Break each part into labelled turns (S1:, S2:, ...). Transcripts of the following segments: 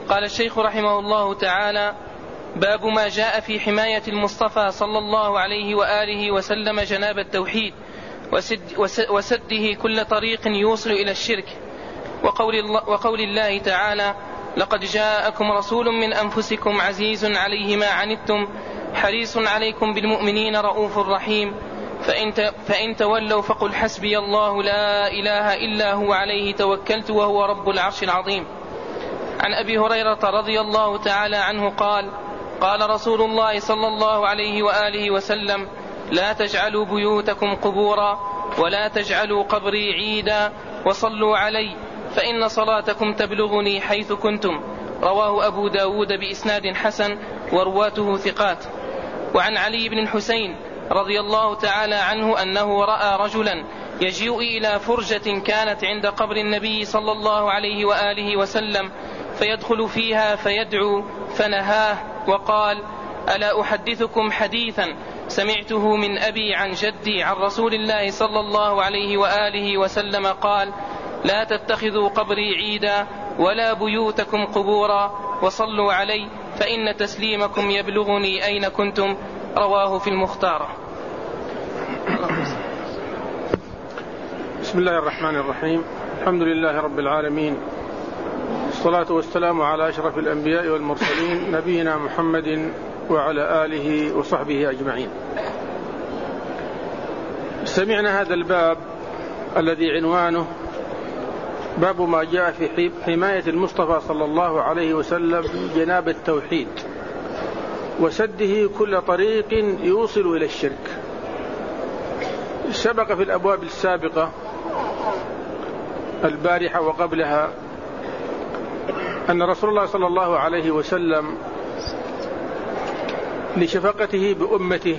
S1: قال الشيخ رحمه الله تعالى: باب ما جاء في حماية المصطفى صلى الله عليه وآله وسلم جناب التوحيد وسده كل طريق يوصل إلى الشرك، وقول الله تعالى: لقد جاءكم رسول من أنفسكم عزيز عليه ما عنتم حريص عليكم بالمؤمنين رؤوف رحيم، فإن تولوا فقل حسبي الله لا إله إلا هو عليه توكلت وهو رب العرش العظيم. عن أبي هريرة رضي الله تعالى عنه قال: قال رسول الله صلى الله عليه وآله وسلم: لا تجعلوا بيوتكم قبورا ولا تجعلوا قبري عيدا وصلوا علي فإن صلاتكم تبلغني حيث كنتم. رواه أبو داود بإسناد حسن ورواته ثقات. وعن علي بن الحسين رضي الله تعالى عنه أنه رأى رجلا يجيء إلى فرجة كانت عند قبر النبي صلى الله عليه وآله وسلم فيدخل فيها فيدعو، فنهاه وقال: ألا أحدثكم حديثا سمعته من أبي عن جدي عن رسول الله صلى الله عليه وآله وسلم قال: لا تتخذوا قبري عيدا ولا بيوتكم قبورا وصلوا علي فإن تسليمكم يبلغني أين كنتم. رواه في المختارة.
S2: بسم الله الرحمن الرحيم. الحمد لله رب العالمين، الصلاة والسلام على أشرف الأنبياء والمرسلين نبينا محمد وعلى آله وصحبه أجمعين. سمعنا هذا الباب الذي عنوانه باب ما جاء في حماية المصطفى صلى الله عليه وسلم جناب التوحيد وسده كل طريق يوصل إلى الشرك. سبق في الأبواب السابقة البارحة وقبلها أن رسول الله صلى الله عليه وسلم لشفقته بأمته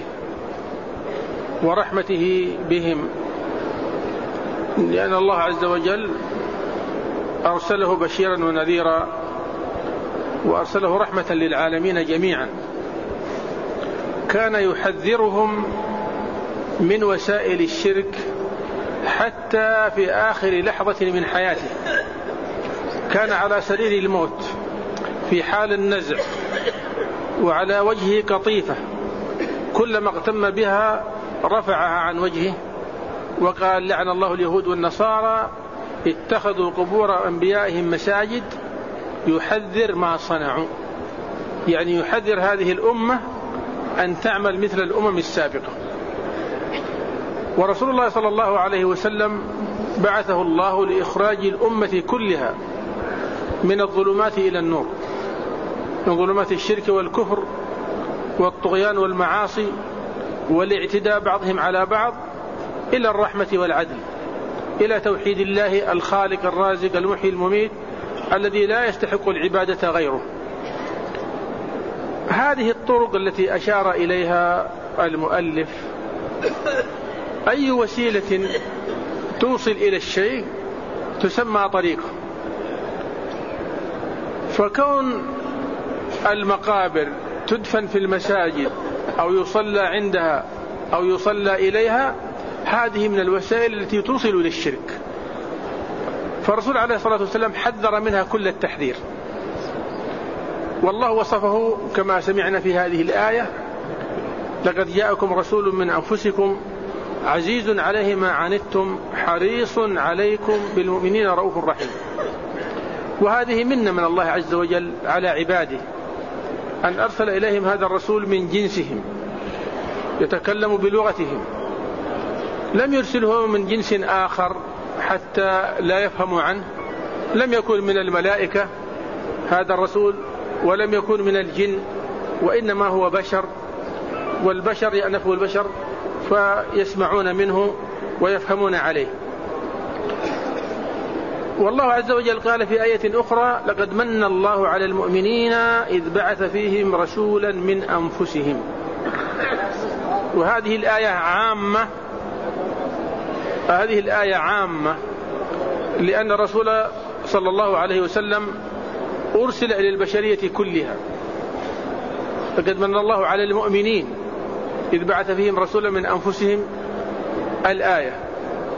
S2: ورحمته بهم، لأن الله عز وجل أرسله بشيرا ونذيرا وأرسله رحمة للعالمين جميعا، كان يحذرهم من وسائل الشرك حتى في آخر لحظة من حياته. كان على سرير الموت في حال النزع وعلى وجهه قطيفة، كلما اغتم بها رفعها عن وجهه وقال: لعن الله اليهود والنصارى اتخذوا قبور أنبيائهم مساجد، يحذر ما صنعوا، يعني يحذر هذه الأمة أن تعمل مثل الأمم السابقة. ورسول الله صلى الله عليه وسلم بعثه الله لإخراج الأمة كلها من الظلمات إلى النور، من ظلمات الشرك والكفر والطغيان والمعاصي والاعتداء بعضهم على بعض إلى الرحمة والعدل، إلى توحيد الله الخالق الرازق المحيي المميت الذي لا يستحق العبادة غيره. هذه الطرق التي أشار إليها المؤلف، أي وسيلة توصل إلى الشيء تسمى طريقة. فكون المقابر تدفن في المساجد أو يصلى عندها أو يصلى إليها، هذه من الوسائل التي توصل إلى الشرك. فالرسول عليه الصلاة والسلام حذر منها كل التحذير، والله وصفه كما سمعنا في هذه الآية: لقد جاءكم رسول من أنفسكم عزيز عليه ما عنتم حريص عليكم بالمؤمنين رؤوف رحيم. وهذه منة من الله عز وجل على عباده أن أرسل إليهم هذا الرسول من جنسهم يتكلم بلغتهم، لم يرسله من جنس آخر حتى لا يفهموا عنه. لم يكن من الملائكة هذا الرسول ولم يكن من الجن، وإنما هو بشر، والبشر يأنفه البشر فيسمعون منه ويفهمون عليه. والله عز وجل قال في آية أخرى: لقد من الله على المؤمنين إذ بعث فيهم رسولا من أنفسهم. وهذه الآية عامة، هذه الآية عامة لأن الرسول صلى الله عليه وسلم أرسل إلى البشرية كلها. لقد من الله على المؤمنين إذ بعث فيهم رسولا من أنفسهم الآية.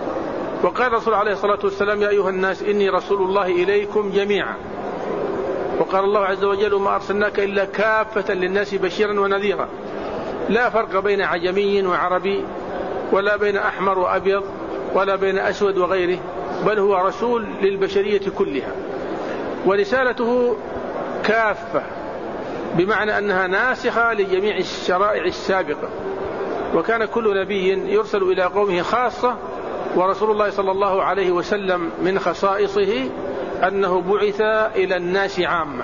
S2: وقال الرسول عليه الصلاة والسلام: يا أيها الناس إني رسول الله إليكم جميعا. وقال الله عز وجل وما أرسلناك إلا كافة للناس بشيرا ونذيرا، لا فرق بين عجمي وعربي ولا بين أحمر وأبيض ولا بين أسود وغيره، بل هو رسول للبشرية كلها، ورسالته كافة بمعنى أنها ناسخة لجميع الشرائع السابقة. وكان كل نبي يرسل إلى قومه خاصة، ورسول الله صلى الله عليه وسلم من خصائصه أنه بعث إلى الناس عامة.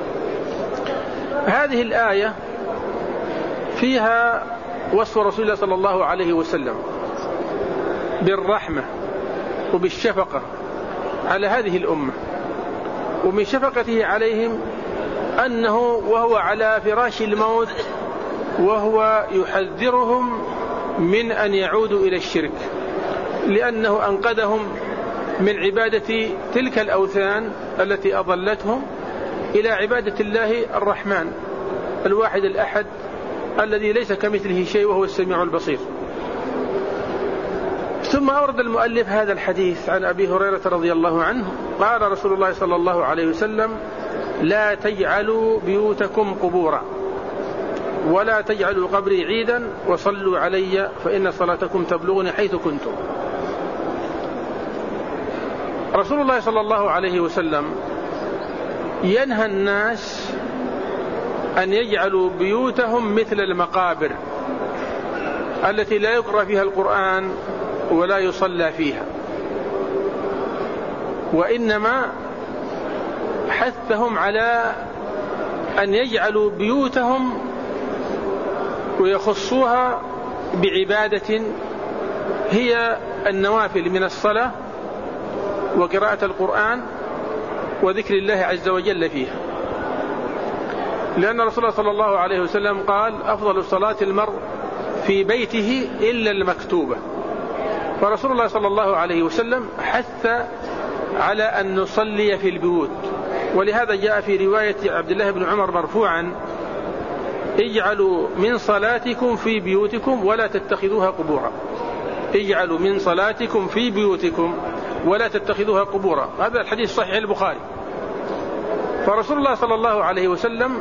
S2: هذه الآية فيها وصف رسول الله صلى الله عليه وسلم بالرحمة وبالشفقة على هذه الأمة، ومن شفقته عليهم أنه وهو على فراش الموت وهو يحذرهم من أن يعودوا إلى الشرك، لأنه أنقذهم من عبادة تلك الأوثان التي أضلتهم إلى عبادة الله الرحمن الواحد الأحد الذي ليس كمثله شيء وهو السميع البصير. ثم أورد المؤلف هذا الحديث عن أبي هريرة رضي الله عنه قال رسول الله صلى الله عليه وسلم: لا تجعلوا بيوتكم قبورا ولا تجعلوا قبري عيدا وصلوا علي فإن صلاتكم تبلغني حيث كنتم. رسول الله صلى الله عليه وسلم ينهى الناس أن يجعلوا بيوتهم مثل المقابر التي لا يقرأ فيها القرآن ولا يصلى فيها، وإنما حثهم على أن يجعلوا بيوتهم ويخصوها بعبادة هي النوافل من الصلاة وقراءة القرآن وذكر الله عز وجل فيها، لأن رسول الله صلى الله عليه وسلم قال: أفضل صلاة المرء في بيته إلا المكتوبة. فرسول الله صلى الله عليه وسلم حث على أن نصلي في البيوت، ولهذا جاء في رواية عبد الله بن عمر مرفوعا: اجعلوا من صلاتكم في بيوتكم ولا تتخذوها قبورا. اجعلوا من صلاتكم في بيوتكم ولا تتخذوها قبورا. هذا الحديث صحيح البخاري. فرسول الله صلى الله عليه وسلم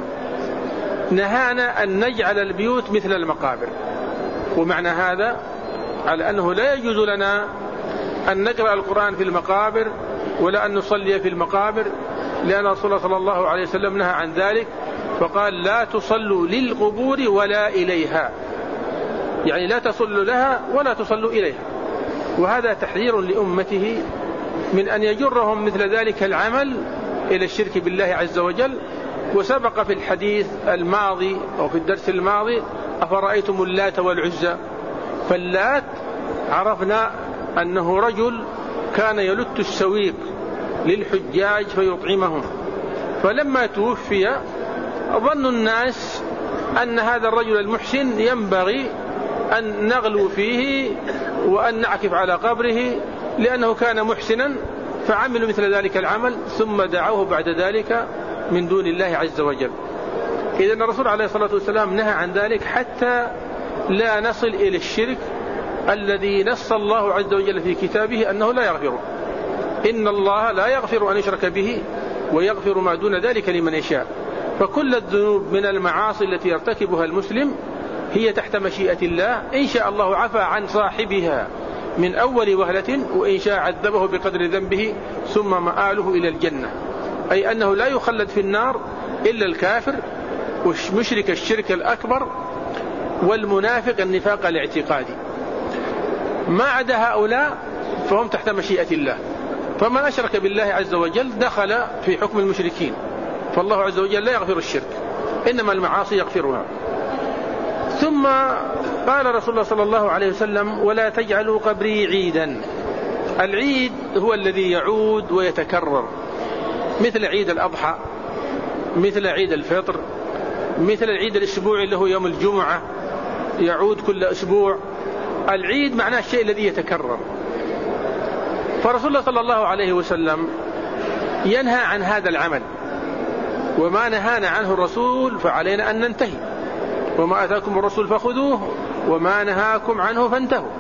S2: نهانا أن نجعل البيوت مثل المقابر، ومعنى هذا على أنه لا يجوز لنا أن نقرأ القرآن في المقابر ولا أن نصلي في المقابر، لأن رسول الله صلى الله عليه وسلم نهى عن ذلك فقال: لا تصلوا للقبور ولا إليها، يعني لا تصلوا لها ولا تصلوا إليها. وهذا تحذير لأمته من أن يجرهم مثل ذلك العمل إلى الشرك بالله عز وجل. وسبق في الحديث الماضي أو في الدرس الماضي: أفرأيتم اللات والعزى. فاللات عرفنا أنه رجل كان يلت السويق للحجاج فيطعمهم، فلما توفي ظن الناس أن هذا الرجل المحسن ينبغي أن نغلو فيه وأن نعكف على قبره لأنه كان محسنا، فعملوا مثل ذلك العمل ثم دعوه بعد ذلك من دون الله عز وجل. إذن الرسول عليه الصلاة والسلام نهى عن ذلك حتى لا نصل إلى الشرك الذي نص الله عز وجل في كتابه أنه لا يغفره. إن الله لا يغفر أن يشرك به ويغفر ما دون ذلك لمن يشاء. فكل الذنوب من المعاصي التي يرتكبها المسلم هي تحت مشيئة الله، إن شاء الله عفى عن صاحبها من أول وهلة، وإن شاء عذبه بقدر ذنبه ثم مآله إلى الجنة، أي أنه لا يخلد في النار إلا الكافر ومشرك الشرك الأكبر والمنافق النفاق الاعتقادي. ما عدا هؤلاء فهم تحت مشيئة الله. فمن أشرك بالله عز وجل دخل في حكم المشركين، فالله عز وجل لا يغفر الشرك، إنما المعاصي يغفرها. ثم قال رسول الله صلى الله عليه وسلم: ولا تجعلوا قبري عيدا. العيد هو الذي يعود ويتكرر، مثل عيد الأضحى، مثل عيد الفطر، مثل العيد الأسبوعي اللي هو يوم الجمعة يعود كل أسبوع. العيد معناه الشيء الذي يتكرر. فرسول الله صلى الله عليه وسلم ينهى عن هذا العمل، وما نهانا عنه الرسول فعلينا أن ننتهي. وما أتاكم الرسول فخذوه وما نهاكم عنه فانتهوا.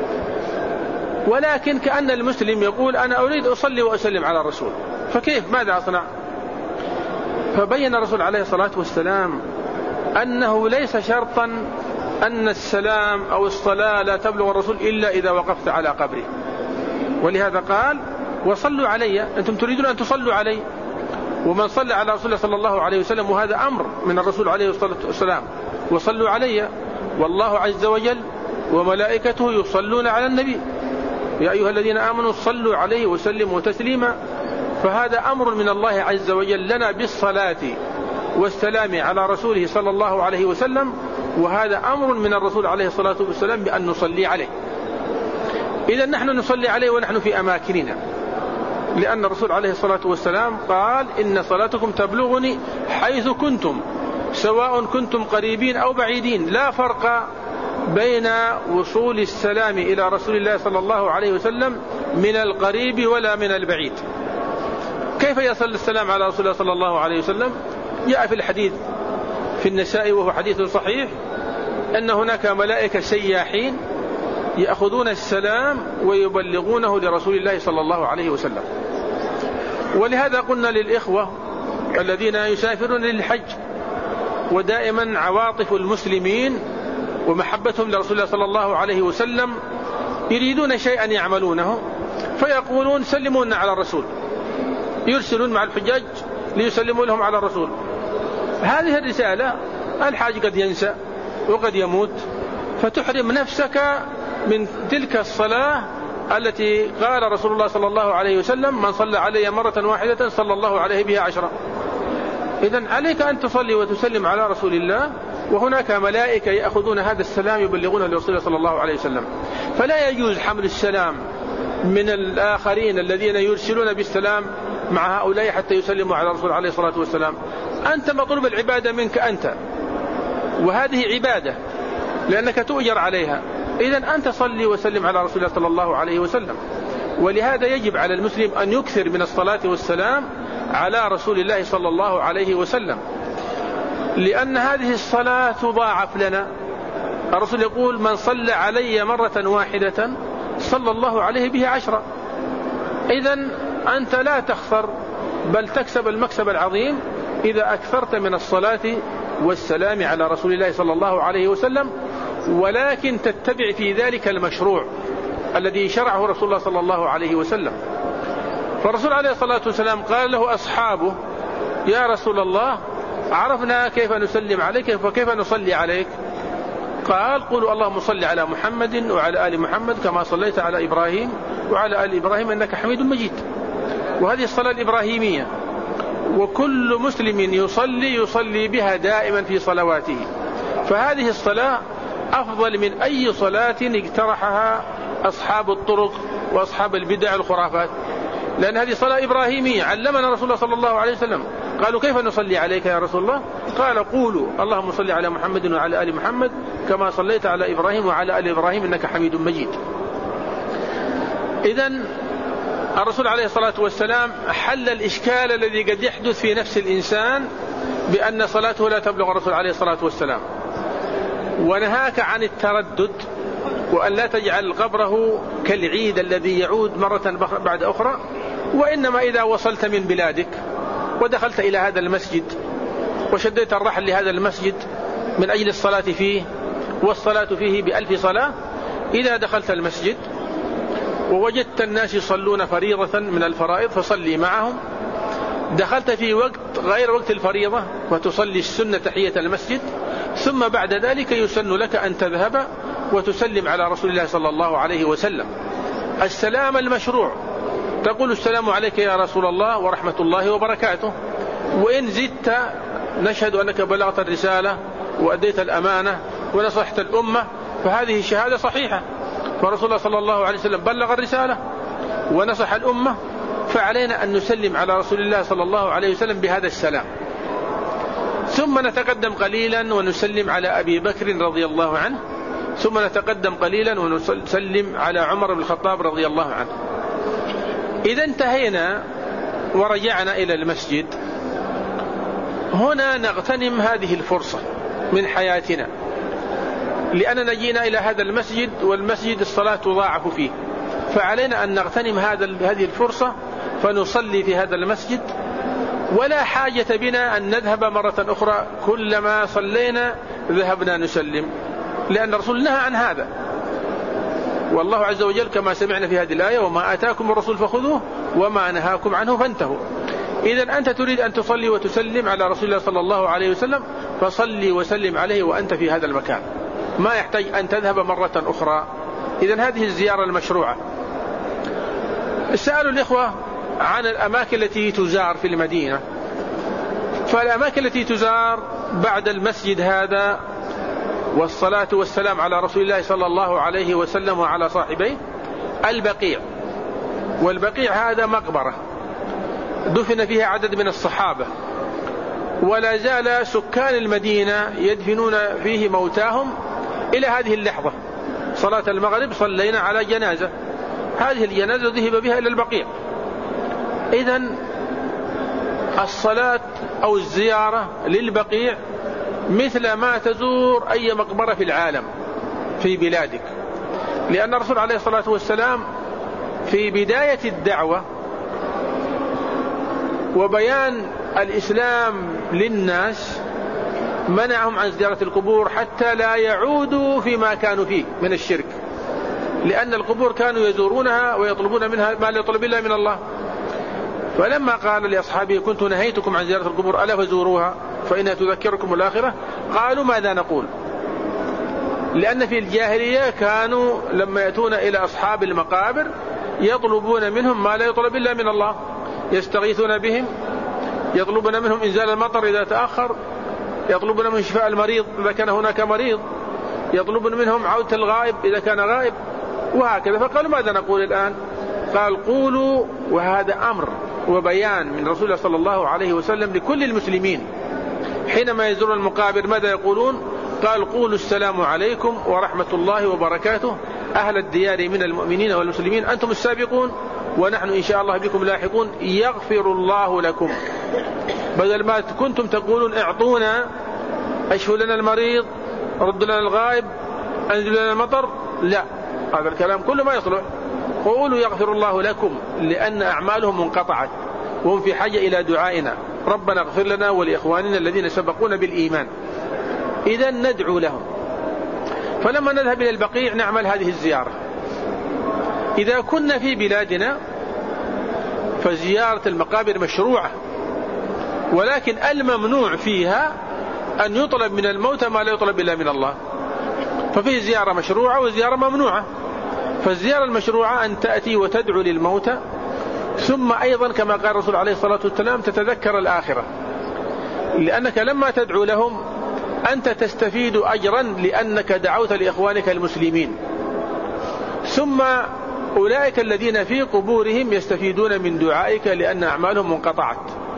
S2: ولكن كأن المسلم يقول: أنا أريد أصلي وأسلم على الرسول، فكيف ماذا أصنع؟ فبين الرسول عليه الصلاة والسلام أنه ليس شرطا أن السلام أو الصلاة لا تبلغ الرسول إلا إذا وقفت على قبره، ولهذا قال وصلوا علي، أنتم تريدون أن تصلوا علي، ومن صلى على رسول الله صلى الله عليه وسلم، وهذا أمر من الرسول عليه الصلاة والسلام، وصلوا علي، والله عز وجل وملائكته يصلون على النبي يا أيها الذين آمنوا صلوا عليه وسلموا تسليما. فهذا أمر من الله عز وجل لنا بالصلاة والسلام على رسوله صلى الله عليه وسلم، وهذا أمر من الرسول عليه الصلاة والسلام بأن نصلي عليه. إذا نحن نصلي عليه ونحن في أماكننا، لأن الرسول عليه الصلاة والسلام قال إن صلاتكم تبلغني حيث كنتم سواء كنتم قريبين أو بعيدين، لا فرق بين وصول السلام إلى رسول الله صلى الله عليه وسلم من القريب ولا من البعيد. كيف يصل السلام على رسول الله صلى الله عليه وسلم؟ جاء في الحديث في النساء وهو حديث صحيح أن هناك ملائكة سياحين يأخذون السلام ويبلغونه لرسول الله صلى الله عليه وسلم. ولهذا قلنا للإخوة الذين يسافرون للحج، ودائما عواطف المسلمين ومحبتهم لرسول الله صلى الله عليه وسلم يريدون شيئا يعملونه فيقولون سلمونا على الرسول، يرسلون مع الحجاج ليسلموا لهم على الرسول. هذه الرسالة الحاج قد ينسى وقد يموت، فتحرم نفسك من تلك الصلاة التي قال رسول الله صلى الله عليه وسلم من صلى علي مرة واحدة صلى الله عليه بها 10. إذن عليك أن تصلي وتسلم على رسول الله، وهناك ملائكة يأخذون هذا السلام يبلغونه لرسول الله صلى الله عليه وسلم. فلا يجوز حمل السلام من الآخرين الذين يرسلون بالسلام مع هؤلاء حتى يسلموا على رسول عليه الصلاة والسلام. أنت مطلوب العبادة منك أنت، وهذه عبادة لأنك تؤجر عليها. إذن أنت صلي وسلم على رسول الله صلى الله عليه وسلم. ولهذا يجب على المسلم أن يكثر من الصلاة والسلام على رسول الله صلى الله عليه وسلم، لأن هذه الصلاة تضاعف لنا. الرسول يقول من صلى علي مرة واحدة صلى الله عليه به 10. إذن أنت لا تخسر بل تكسب المكسب العظيم إذا أكثرت من الصلاة والسلام على رسول الله صلى الله عليه وسلم، ولكن تتبع في ذلك المشروع الذي شرعه رسول الله صلى الله عليه وسلم. فالرسول عليه الصلاة والسلام قال له أصحابه يا رسول الله عرفنا كيف نسلم عليك وكيف نصلي عليك، قال قولوا اللهم صل على محمد وعلى آل محمد كما صليت على إبراهيم وعلى آل إبراهيم إنك حميد مجيد. وهذه الصلاة الإبراهيمية، وكل مسلم يصلي بها دائما في صلواته. فهذه الصلاة أفضل من أي صلاة اقترحها أصحاب الطرق وأصحاب البدع الخرافات، لأن هذه صلاة إبراهيمية علمنا رسول الله صلى الله عليه وسلم. قالوا كيف نصلي عليك يا رسول الله؟ قال قولوا اللهم صل على محمد وعلى آل محمد كما صليت على إبراهيم وعلى آل إبراهيم إنك حميد مجيد. إذن الرسول عليه الصلاة والسلام حل الإشكال الذي قد يحدث في نفس الإنسان بأن صلاته لا تبلغ الرسول عليه الصلاة والسلام، ونهاك عن التردد وأن لا تجعل قبره كالعيد الذي يعود مرة بعد أخرى، وإنما إذا وصلت من بلادك ودخلت إلى هذا المسجد وشديت الرحل لهذا المسجد من أجل الصلاة فيه، والصلاة فيه ب1000 صلاة، إذا دخلت المسجد ووجدت الناس يصلون فريضة من الفرائض فصلي معهم، دخلت في وقت غير وقت الفريضة وتصلي السنة تحية المسجد، ثم بعد ذلك يسن لك أن تذهب وتسلم على رسول الله صلى الله عليه وسلم. السلام المشروع تقول السلام عليك يا رسول الله ورحمة الله وبركاته، وإن زدت نشهد أنك بلغت الرسالة وأديت الأمانة ونصحت الأمة، فهذه شهادة صحيحة. فرسول الله صلى الله عليه وسلم بلغ الرسالة ونصح الأمة، فعلينا أن نسلم على رسول الله صلى الله عليه وسلم بهذا السلام. ثم نتقدم قليلا ونسلم على أبي بكر رضي الله عنه، ثم نتقدم قليلا ونسلم على عمر بن الخطاب رضي الله عنه. إذا انتهينا ورجعنا إلى المسجد، هنا نغتنم هذه الفرصة من حياتنا، لأننا جينا إلى هذا المسجد والمسجد الصلاة تضاعف فيه، فعلينا أن نغتنم هذه الفرصة فنصلي في هذا المسجد ولا حاجة بنا أن نذهب مرة أخرى كلما صلينا ذهبنا نسلم، لأن الرسول نهى عن هذا. والله عز وجل كما سمعنا في هذه الآية: وما آتاكم الرسول فخذوه وما نهاكم عنه فانتهوا. إذن أنت تريد أن تصلي وتسلم على رسول الله صلى الله عليه وسلم، فصلي وسلم عليه وأنت في هذا المكان، ما يحتاج أن تذهب مرة أخرى. إذن هذه الزيارة المشروعة. سألوا الإخوة عن الأماكن التي تزار في المدينة، فالأماكن التي تزار بعد المسجد هذا والصلاة والسلام على رسول الله صلى الله عليه وسلم وعلى صاحبيه البقيع. والبقيع هذا مقبرة دفن فيها عدد من الصحابة، ولا زال سكان المدينة يدفنون فيه موتاهم إلى هذه اللحظة. صلاة المغرب صلينا على جنازة، هذه الجنازة ذهب بها إلى البقيع. إذن الصلاة أو الزيارة للبقيع مثل ما تزور أي مقبرة في العالم في بلادك، لأن الرسول عليه الصلاة والسلام في بداية الدعوة وبيان الإسلام للناس منعهم عن زيارة القبور حتى لا يعودوا فيما كانوا فيه من الشرك، لأن القبور كانوا يزورونها ويطلبون منها ما لا يطلب إلا من الله. فلما قال لأصحابه: كنت نهيتكم عن زيارة القبور ألا فزوروها فإنها تذكركم الآخرة، قالوا: ماذا نقول؟ لأن في الجاهلية كانوا لما يأتون إلى أصحاب المقابر يطلبون منهم ما لا يطلب إلا من الله، يستغيثون بهم، يطلبون منهم إنزال المطر إذا تأخر، يطلبون منهم شفاء المريض إذا كان هناك مريض، يطلبون منهم عودة الغائب إذا كان غائب، وهكذا. فقالوا: ماذا نقول الآن؟ قال: قولوا. وهذا أمر وبيان من رسول الله صلى الله عليه وسلم لكل المسلمين حينما يزورون المقابر ماذا يقولون؟ قال: قولوا السلام عليكم ورحمة الله وبركاته أهل الديار من المؤمنين والمسلمين، أنتم السابقون ونحن إن شاء الله بكم لاحقون، يغفر الله لكم. بدل ما كنتم تقولون: اعطونا، اشفوا لنا المريض، ردوا لنا الغائب، انزلوا لنا المطر، لا، هذا الكلام كله ما يصلح. قولوا يغفر الله لكم، لأن أعمالهم منقطعت وهم في حاجة إلى دعائنا: ربنا اغفر لنا ولإخواننا الذين سبقونا بالإيمان. إذا ندعو لهم. فلما نذهب إلى البقيع نعمل هذه الزيارة. إذا كنا في بلادنا فزيارة المقابر مشروعة، ولكن الممنوع فيها أن يطلب من الموتى ما لا يطلب إلا من الله. ففي زيارة مشروعة وزيارة ممنوعة. فالزيارة المشروعة أن تأتي وتدعو للموتى، ثم أيضا كما قال الرسول عليه الصلاة والسلام تتذكر الآخرة، لأنك لما تدعو لهم أنت تستفيد أجرا لأنك دعوت لإخوانك المسلمين، ثم أولئك الذين في قبورهم يستفيدون من دعائك لأن أعمالهم منقطعت.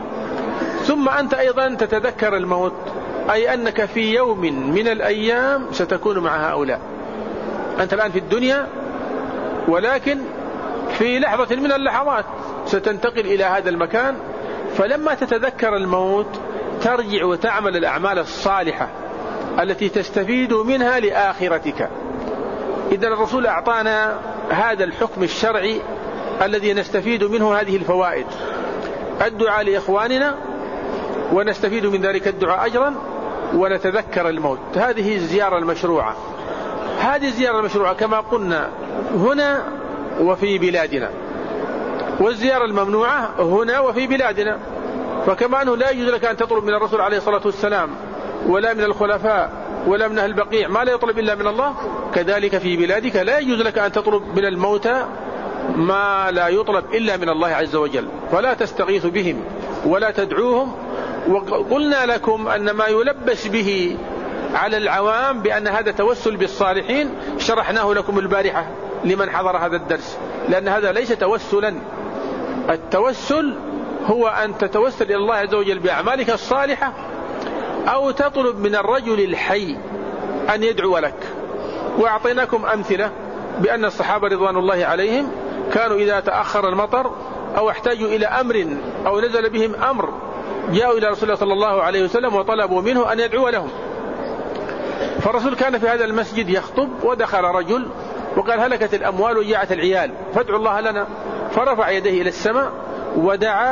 S2: ثم أنت أيضا تتذكر الموت، أي أنك في يوم من الأيام ستكون مع هؤلاء. أنت الآن في الدنيا، ولكن في لحظة من اللحظات ستنتقل إلى هذا المكان، فلما تتذكر الموت ترجع وتعمل الأعمال الصالحة التي تستفيد منها لآخرتك. إذا الرسول أعطانا هذا الحكم الشرعي الذي نستفيد منه هذه الفوائد: الدعاء لإخواننا ونستفيد من ذلك الدعاء أجرا، ونتذكر الموت. هذه الزيارة المشروعة. هذه الزيارة المشروعة كما قلنا هنا وفي بلادنا، والزيارة الممنوعة هنا وفي بلادنا. فكما أنه لا يجوز لك أن تطلب من الرسول عليه الصلاة والسلام ولا من الخلفاء ولا من أهل البقيع ما لا يطلب إلا من الله، كذلك في بلادك لا يجوز لك أن تطلب من الموتى ما لا يطلب إلا من الله عز وجل. فلا تستغيث بهم ولا تدعوهم. وقلنا لكم أن ما يلبس به على العوام بأن هذا توسل بالصالحين شرحناه لكم البارحة لمن حضر هذا الدرس، لأن هذا ليس توسلا. التوسل هو أن تتوسل إلى الله عز وجل بأعمالك الصالحة، أو تطلب من الرجل الحي أن يدعو لك. وأعطيناكم أمثلة بأن الصحابة رضوان الله عليهم كانوا إذا تأخر المطر أو احتاجوا إلى أمر أو نزل بهم أمر جاءوا إلى رسول الله صلى الله عليه وسلم وطلبوا منه أن يدعو لهم. فالرسول كان في هذا المسجد يخطب، ودخل رجل وقال: هلكت الأموال وجاعت العيال فادعوا الله لنا. فرفع يديه إلى السماء ودعا،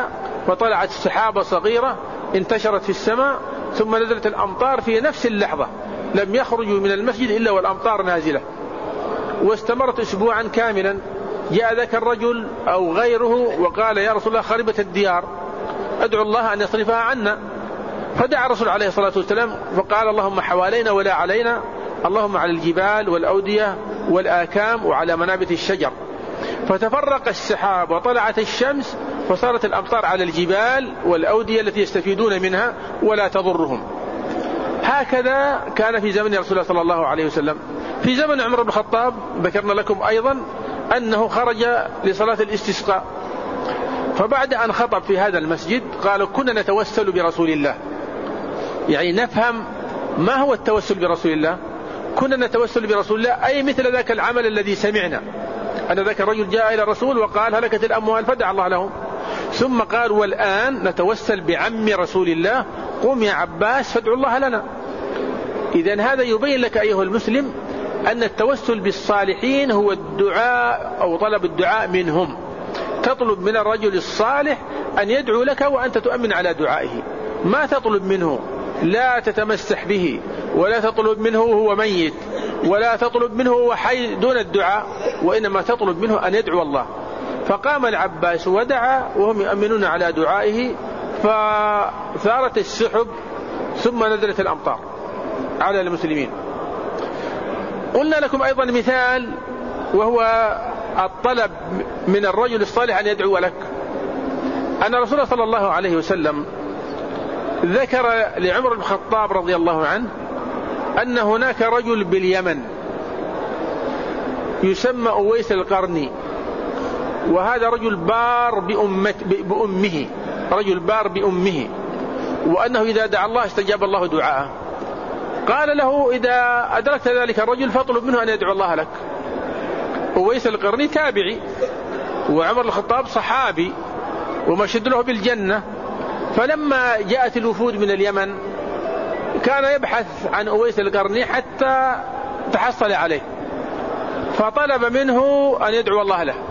S2: فطلعت سحابة صغيرة انتشرت في السماء، ثم نزلت الأمطار في نفس اللحظة، لم يخرجوا من المسجد إلا والأمطار نازلة، واستمرت أسبوعا كاملا. جاء ذاك الرجل أو غيره وقال: يا رسول الله خربت الديار، أدعو الله أن يصرفها عنا. فدعا الرسول عليه الصلاة والسلام فقال: اللهم حوالينا ولا علينا، اللهم على الجبال والأودية والآكام وعلى منابت الشجر. فتفرق السحاب وطلعت الشمس، فصارت الأمطار على الجبال والأودية التي يستفيدون منها ولا تضرهم. هكذا كان في زمن رسول الله صلى الله عليه وسلم. في زمن عمر بن الخطاب ذكرنا لكم أيضا أنه خرج لصلاة الاستسقاء، فبعد أن خطب في هذا المسجد قالوا: كنا نتوسل برسول الله. يعني نفهم ما هو التوسل برسول الله. كنا نتوسل برسول الله أي مثل ذاك العمل الذي سمعنا، أن ذاك الرجل جاء إلى الرسول وقال: هلكت الأموال، فدعا الله لهم. ثم قال: والآن نتوسل بعم رسول الله، قم يا عباس فادعوا الله لنا. إذن هذا يبين لك أيها المسلم أن التوسل بالصالحين هو الدعاء أو طلب الدعاء منهم. تطلب من الرجل الصالح أن يدعو لك وأنت تؤمن على دعائه، ما تطلب منه، لا تتمسح به، ولا تطلب منه وهو ميت، ولا تطلب منه وهو حي دون الدعاء، وإنما تطلب منه أن يدعو الله. فقام العباس ودعا وهم يؤمنون على دعائه، فثارت السحب ثم نزلت الأمطار على المسلمين. قلنا لكم أيضا مثال، وهو الطلب من الرجل الصالح أن يدعو لك. أن رسول الله صلى الله عليه وسلم ذكر لعمر بن الخطاب رضي الله عنه أن هناك رجل باليمن يسمى أويس القرني، وهذا رجل بار بأمه، رجل بار بأمه، وأنه إذا دعا الله استجاب الله دعاءه. قال له: إذا أدركت ذلك الرجل فاطلب منه أن يدعو الله لك. أويس القرني تابعي، وعمر الخطاب صحابي ومشهد له بالجنة. فلما جاءت الوفود من اليمن كان يبحث عن أويس القرني حتى تحصل عليه، فطلب منه أن يدعو الله له.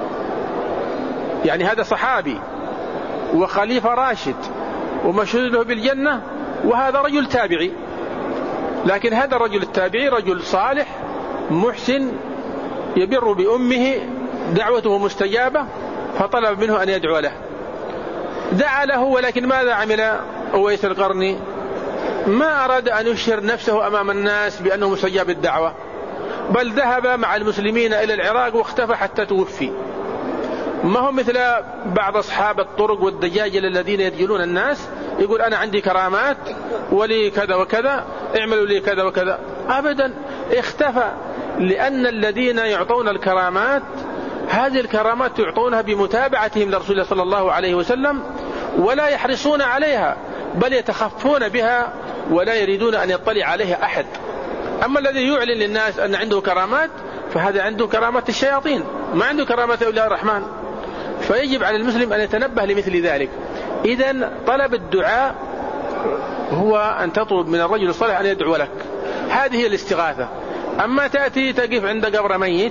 S2: يعني هذا صحابي وخليفة راشد ومشهود له بالجنة، وهذا رجل تابعي. لكن هذا الرجل التابعي رجل صالح محسن يبر بأمه، دعوته مستجابة، فطلب منه أن يدعو له. دعا له، ولكن ماذا عمل أويس القرني؟ ما أراد أن يشهر نفسه أمام الناس بأنه مستجاب الدعوة، بل ذهب مع المسلمين إلى العراق واختفى حتى توفي. ما هم مثل بعض أصحاب الطرق والدجاجل الذين يدجلون الناس، يقول: أنا عندي كرامات ولي كذا وكذا، اعملوا لي كذا وكذا. أبدا، اختفى. لأن الذين يعطون الكرامات هذه الكرامات يعطونها بمتابعتهم لرسول الله صلى الله عليه وسلم، ولا يحرصون عليها، بل يتخفون بها ولا يريدون أن يطلع عليها أحد. أما الذي يعلن للناس أن عنده كرامات فهذا عنده كرامات الشياطين، ما عنده كرامات أولياء الرحمن. فيجب على المسلم أن يتنبه لمثل ذلك. إذن طلب الدعاء هو أن تطلب من الرجل الصالح أن يدعو لك، هذه هي الاستغاثة. أما تأتي تقف عند قبر ميت،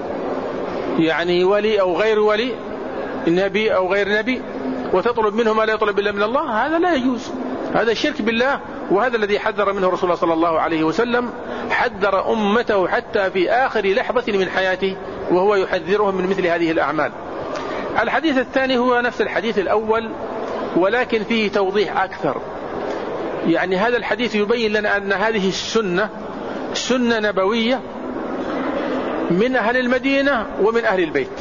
S2: يعني ولي أو غير ولي، نبي أو غير نبي، وتطلب منه ما لا يطلب إلا من الله، هذا لا يجوز، هذا الشرك بالله. وهذا الذي حذر منه رسول الله صلى الله عليه وسلم، حذر أمته حتى في آخر لحظة من حياته وهو يحذرهم من مثل هذه الأعمال. الحديث الثاني هو نفس الحديث الأول ولكن فيه توضيح أكثر. يعني هذا الحديث يبين لنا أن هذه السنة سنة نبوية من أهل المدينة ومن أهل البيت،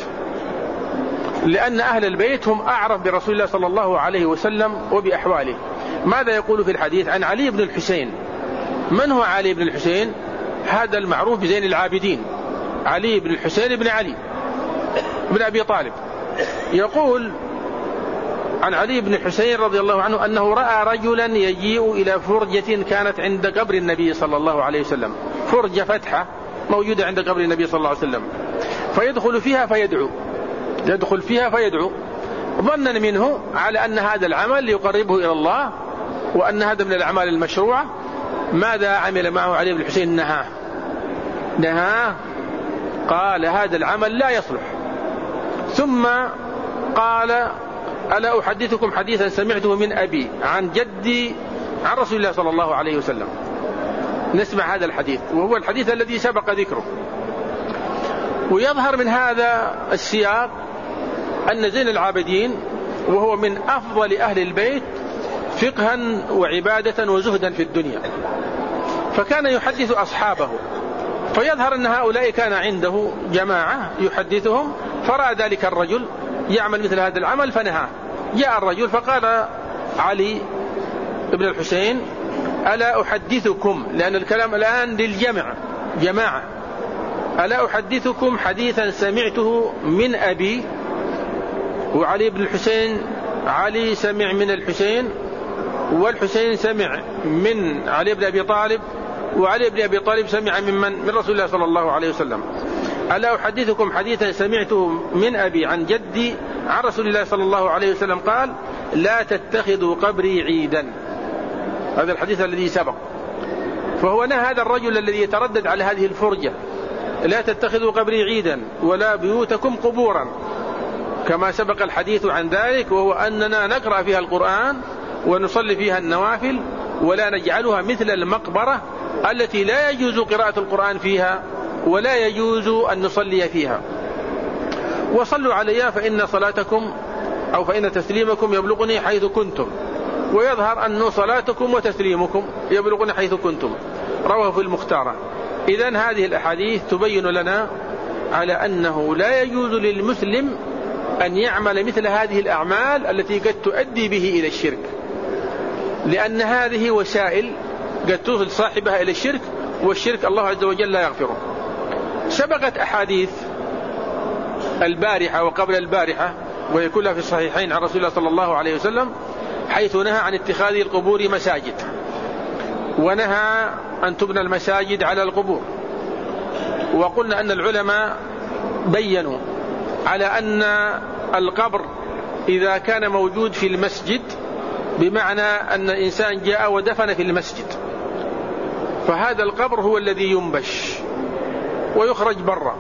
S2: لأن أهل البيت هم أعرف برسول الله صلى الله عليه وسلم وبأحواله. ماذا يقول في الحديث؟ عن علي بن الحسين. من هو علي بن الحسين؟ هذا المعروف بزين العابدين، علي بن الحسين بن علي بن أبي طالب. يقول عن علي بن الحسين رضي الله عنه أنه رأى رجلا يجيء إلى فرجة كانت عند قبر النبي صلى الله عليه وسلم، فرجة فتحة موجودة عند قبر النبي صلى الله عليه وسلم، فيدخل فيها فيدعو، يدخل فيها فيدعو، ظنا منه على أن هذا العمل يقربه إلى الله وأن هذا من الأعمال المشروعة. ماذا عمل معه علي بن الحسين؟ نهاه، قال هذا العمل لا يصلح. ثم قال ألا أحدثكم حديثا سمعته من أبي عن جدي عن رسول الله صلى الله عليه وسلم. نسمع هذا الحديث، وهو الحديث الذي سبق ذكره. ويظهر من هذا السياق أن زين العابدين وهو من أفضل أهل البيت فقها وعبادة وزهدا في الدنيا، فكان يحدث أصحابه، فيظهر أن هؤلاء كان عنده جماعة يحدثهم، فرأى ذلك الرجل يعمل مثل هذا العمل فنهاه. جاء الرجل فقال علي ابن الحسين: ألا أحدثكم، لأن الكلام الآن للجمع جماعة، ألا أحدثكم حديثا سمعته من أبي. وعلي بن الحسين، علي سمع من الحسين، والحسين سمع من علي بن أبي طالب، وعلي بن أبي طالب سمع من رسول الله صلى الله عليه وسلم. ألا أحدثكم حديثا سمعته من أبي عن جدي عن رسول الله صلى الله عليه وسلم قال: لا تتخذوا قبري عيدا. هذا الحديث الذي سبق. فهو نهى هذا الرجل الذي يتردد على هذه الفرجة: لا تتخذوا قبري عيدا ولا بيوتكم قبورا، كما سبق الحديث عن ذلك، وهو أننا نقرأ فيها القرآن ونصلي فيها النوافل، ولا نجعلها مثل المقبرة التي لا يجوز قراءة القرآن فيها ولا يجوز أن نصلي فيها. وصلوا علي فإن صلاتكم أو فإن تسليمكم يبلغني حيث كنتم. ويظهر أن صلاتكم وتسليمكم يبلغني حيث كنتم، رواه في المختارة. إذن هذه الأحاديث تبين لنا على أنه لا يجوز للمسلم أن يعمل مثل هذه الأعمال التي قد تؤدي به إلى الشرك، لأن هذه وسائل قد توصل صاحبها إلى الشرك، والشرك الله عز وجل لا يغفره. سبقت أحاديث البارحة وقبل البارحة، وهي كلها في الصحيحين عن رسول الله صلى الله عليه وسلم، حيث نهى عن اتخاذ القبور مساجد، ونهى أن تبنى المساجد على القبور. وقلنا أن العلماء بيّنوا على أن القبر إذا كان موجود في المسجد، بمعنى أن الإنسان جاء ودفن في المسجد، فهذا القبر هو الذي ينبش ويخرج برا.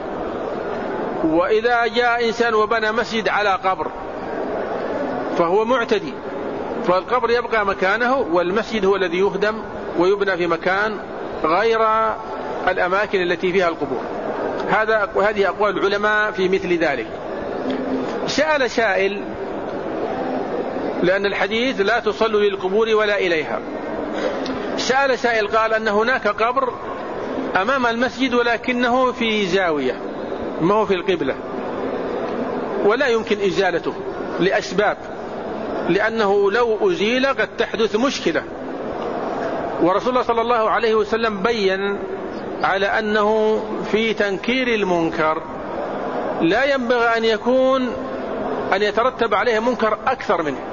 S2: وإذا جاء إنسان وبنى مسجد على قبر فهو معتدي، فالقبر يبقى مكانه، والمسجد هو الذي يهدم ويبنى في مكان غير الأماكن التي فيها القبور. وهذه أقوال العلماء في مثل ذلك. سأل سائل، لأن الحديث لا تصلوا للقبور ولا إليها، سأل سائل قال أن هناك قبر أمام المسجد ولكنه في زاوية، ما هو في القبلة، ولا يمكن إزالته لأسباب، لأنه لو أزيل قد تحدث مشكلة. ورسول الله صلى الله عليه وسلم بيّن على أنه في تنكير المنكر لا ينبغي أن يترتب عليه منكر أكثر منه.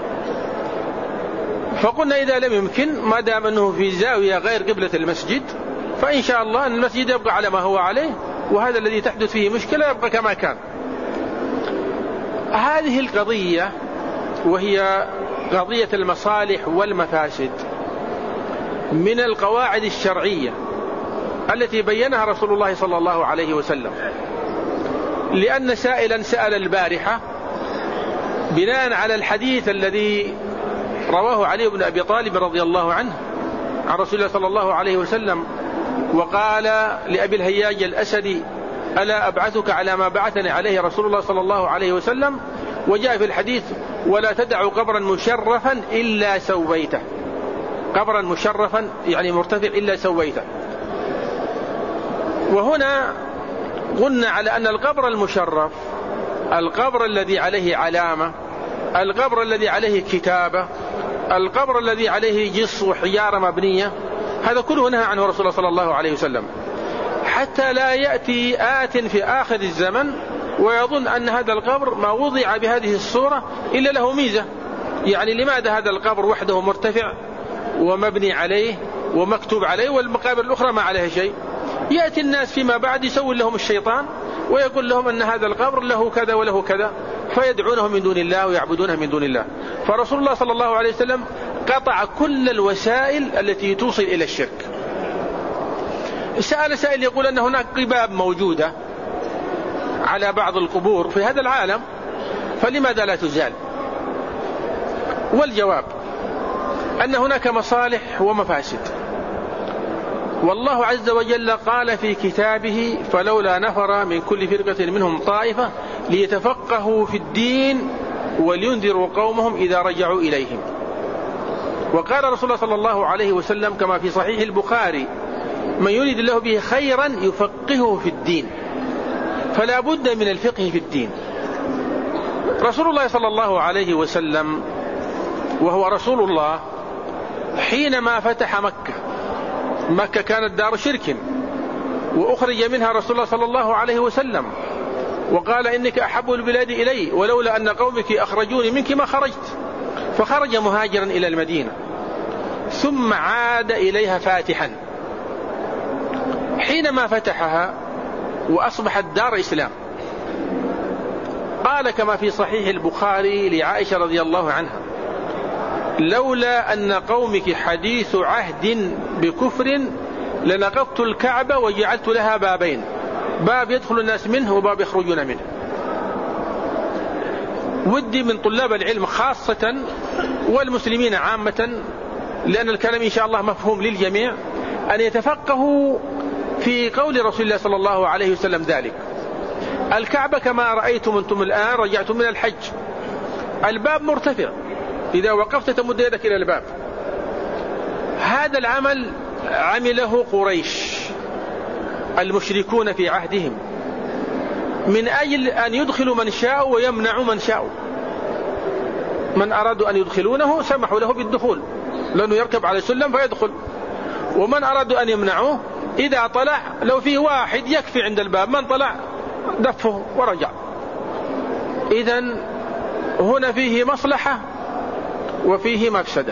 S2: فقلنا إذا لم يمكن، ما دام أنه في زاوية غير قبلة المسجد، فإن شاء الله أن المسجد يبقى على ما هو عليه، وهذا الذي تحدث فيه مشكلة يبقى كما كان. هذه القضية وهي قضية المصالح والمفاسد من القواعد الشرعية التي بينها رسول الله صلى الله عليه وسلم، لأن سائلا سأل البارحة بناء على الحديث الذي رواه علي بن أبي طالب رضي الله عنه عن رسول الله صلى الله عليه وسلم، وقال لأبي الهياج الأسدي: ألا أبعثك على ما بعثني عليه رسول الله صلى الله عليه وسلم؟ وجاء في الحديث: ولا تدعوا قبرا مشرفا إلا سويته. قبرا مشرفا يعني مرتفع إلا سويته. وهنا قلنا على أن القبر المشرف، القبر الذي عليه علامة، القبر الذي عليه كتابة، القبر الذي عليه جص وحجارة مبنية، هذا كله نهى عنه رسول الله صلى الله عليه وسلم، حتى لا يأتي آت في آخر الزمن ويظن أن هذا القبر ما وضع بهذه الصورة إلا له ميزة. يعني لماذا هذا القبر وحده مرتفع ومبني عليه ومكتوب عليه والمقابر الأخرى ما عليها شيء؟ يأتي الناس فيما بعد يسوي لهم الشيطان ويقول لهم أن هذا القبر له كذا وله كذا، فيدعونه من دون الله ويعبدونه من دون الله. فرسول الله صلى الله عليه وسلم قطع كل الوسائل التي توصل إلى الشرك. سأل سائل يقول أن هناك قباب موجودة على بعض القبور في هذا العالم، فلماذا لا تزال؟ والجواب أن هناك مصالح ومفاسد، والله عز وجل قال في كتابه: فلولا نفر من كل فرقة منهم طائفة ليتفقهوا في الدين ولينذروا قومهم إذا رجعوا إليهم. وقال رسول الله صلى الله عليه وسلم كما في صحيح البخاري: من يريد الله به خيرا يفقهه في الدين. فلا بد من الفقه في الدين. رسول الله صلى الله عليه وسلم وهو رسول الله حينما فتح مكة كانت دار شرك، وأخرج منها رسول الله صلى الله عليه وسلم، وقال: إنك أحب البلاد إلي ولولا أن قومك أخرجوني منك ما خرجت. فخرج مهاجرا إلى المدينة، ثم عاد إليها فاتحا. حينما فتحها وأصبحت دار إسلام، قال كما في صحيح البخاري لعائشة رضي الله عنها: لولا أن قومك حديث عهد بكفر لنقضت الكعبة وجعلت لها بابين، باب يدخل الناس منه وباب يخرجون منه. ودي من طلاب العلم خاصة والمسلمين عامة، لأن الكلام إن شاء الله مفهوم للجميع، أن يتفقهوا في قول رسول الله صلى الله عليه وسلم ذلك. الكعبة كما رأيتم أنتم الآن رجعتم من الحج، الباب مرتفع، إذا وقفت تمد يدك إلى الباب. هذا العمل عمله قريش المشركون في عهدهم من أجل أن يدخلوا من شاءوا ويمنعوا من شاءوا. من أرادوا أن يدخلونه سمحوا له بالدخول، لأنه يركب على السلم فيدخل، ومن أرادوا أن يمنعوه إذا طلع لو فيه واحد يكفي عند الباب، من طلع دفه ورجع. إذن هنا فيه مصلحة وفيه مفسدة.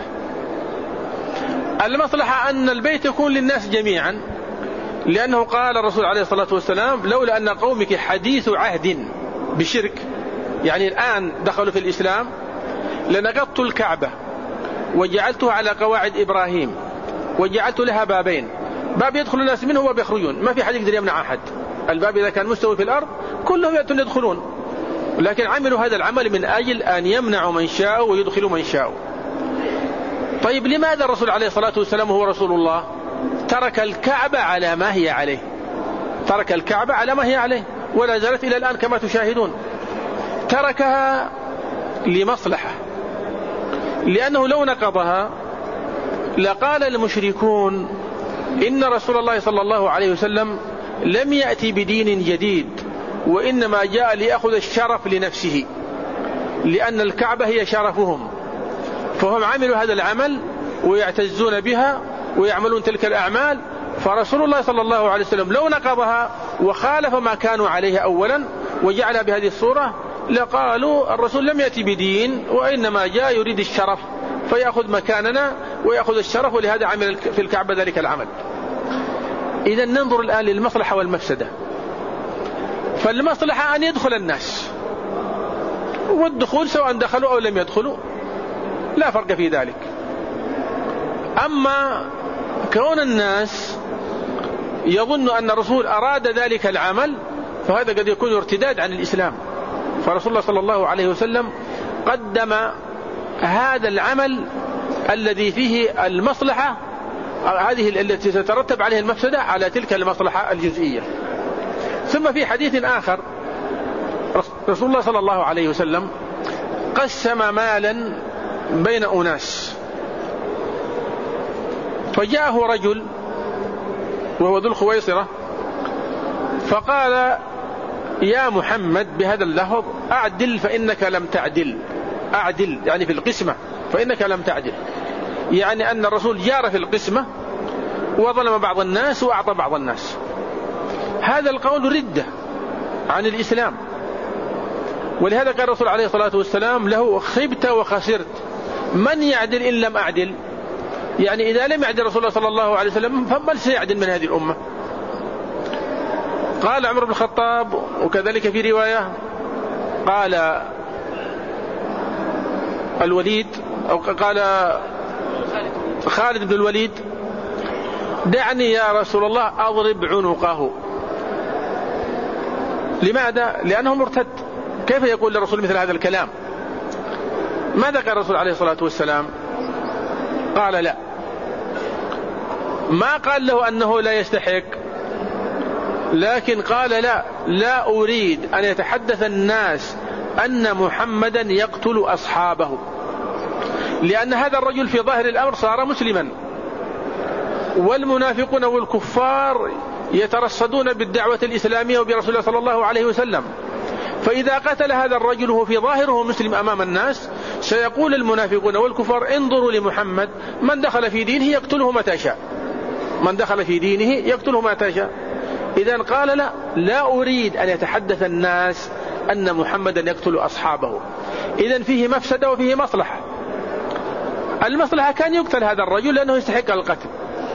S2: المصلحة أن البيت يكون للناس جميعا، لأنه قال الرسول عليه الصلاة والسلام: لولا أن قومك حديث عهد بشرك، يعني الآن دخلوا في الإسلام، لنقضت الكعبة وجعلتها على قواعد إبراهيم وجعلت لها بابين، باب يدخل الناس منه وباب يخرجون، ما في حد يقدر يمنع أحد. الباب إذا كان مستوي في الأرض كلهم يأتون يدخلون، لكن عملوا هذا العمل من أجل أن يمنعوا من شاءوا ويدخلوا من شاءوا. طيب لماذا الرسول عليه الصلاة والسلام هو رسول الله ترك الكعبة على ما هي عليه؟ ترك الكعبة على ما هي عليه ولا زالت إلى الآن كما تشاهدون. تركها لمصلحة، لأنه لو نقضها لقال المشركون: إن رسول الله صلى الله عليه وسلم لم يأتي بدين جديد، وإنما جاء ليأخذ الشرف لنفسه، لأن الكعبة هي شرفهم، فهم عملوا هذا العمل ويعتزون بها ويعملون تلك الأعمال. فرسول الله صلى الله عليه وسلم لو نقضها وخالف ما كانوا عليه أولا وجعلها بهذه الصورة لقالوا: الرسول لم يأتي بدين وإنما جاء يريد الشرف فيأخذ مكاننا ويأخذ الشرف، ولهذا عمل في الكعبة ذلك العمل. إذا ننظر الآن للمصلحة والمفسدة. فالمصلحة أن يدخل الناس، والدخول سواء دخلوا أو لم يدخلوا لا فرق في ذلك. أما كون الناس يظن أن الرسول أراد ذلك العمل فهذا قد يكون ارتداد عن الإسلام. فرسول الله صلى الله عليه وسلم قدم هذا العمل الذي فيه المصلحة هذه التي تترتب عليه المفسدة على تلك المصلحة الجزئية. ثم في حديث آخر رسول الله صلى الله عليه وسلم قسم مالا بين أناس، فجاءه رجل وهو ذو الخويصرة فقال: يا محمد بهذا اللفظ: أعدل فإنك لم تعدل. أعدل يعني في القسمة، فإنك لم تعدل، يعني أن الرسول جار في القسمة وظلم بعض الناس وأعطى بعض الناس. هذا القول ردة عن الإسلام، ولهذا قال الرسول عليه الصلاة والسلام له: خبت وخسرت، من يعدل إن لم أعدل؟ يعني إذا لم يعدل رسول الله صلى الله عليه وسلم فمن سيعدل من هذه الأمة؟ قال عمر بن الخطاب، وكذلك في رواية قال الوليد أو قال خالد بن الوليد: دعني يا رسول الله أضرب عنقه. لماذا؟ لأنه مرتد. كيف يقول للرسول مثل هذا الكلام؟ ماذا قال الرسول عليه الصلاة والسلام؟ قال لا، ما قال له أنه لا يستحق، لكن قال لا أريد أن يتحدث الناس أن محمدا يقتل أصحابه، لأن هذا الرجل في ظاهر الأمر صار مسلما، والمنافقون والكفار يترصدون بالدعوة الإسلامية وبرسول الله صلى الله عليه وسلم، فإذا قتل هذا الرجل وهو في ظاهره مسلم أمام الناس سيقول المنافقون والكفار انظروا لمحمد من دخل في دينه يقتله متى شاء، من دخل في دينه يقتله متى شاء. إذن قال لا أريد أن يتحدث الناس أن محمدا يقتل أصحابه. إذن فيه مفسدة وفيه مصلحة. المصلحة كان يقتل هذا الرجل لأنه يستحق القتل،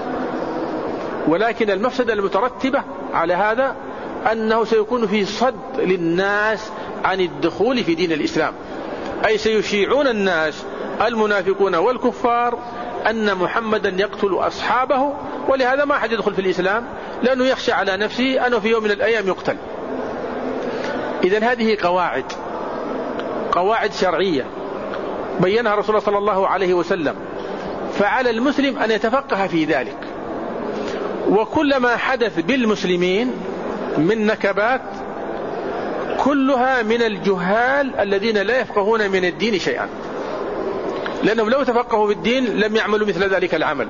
S2: ولكن المفسدة المترتبة على هذا أنه سيكون في صد للناس عن الدخول في دين الإسلام، أي سيشيعون الناس المنافقون والكفار أن محمدا يقتل أصحابه، ولهذا ما أحد يدخل في الإسلام لأنه يخشى على نفسه أنه في يوم من الأيام يقتل. إذن هذه قواعد شرعية بينها رسول الله صلى الله عليه وسلم، فعلى المسلم أن يتفقه في ذلك. وكلما حدث بالمسلمين من نكبات كلها من الجهال الذين لا يفقهون من الدين شيئا، لأنهم لو تفقهوا بالدين لم يعملوا مثل ذلك العمل.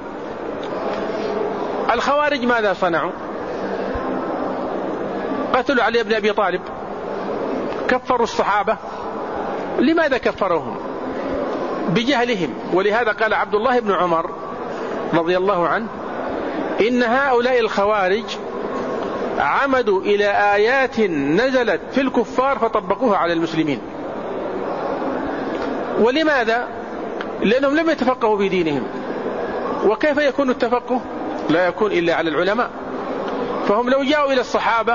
S2: الخوارج ماذا صنعوا؟ قتلوا علي بن أبي طالب، كفروا الصحابة. لماذا كفروهم؟ بجهلهم. ولهذا قال عبد الله بن عمر رضي الله عنه إن هؤلاء الخوارج عمدوا إلى آيات نزلت في الكفار فطبقوها على المسلمين. ولماذا؟ لأنهم لم يتفقهوا في دينهم. وكيف يكون التفقه؟ لا يكون إلا على العلماء. فهم لو جاءوا إلى الصحابة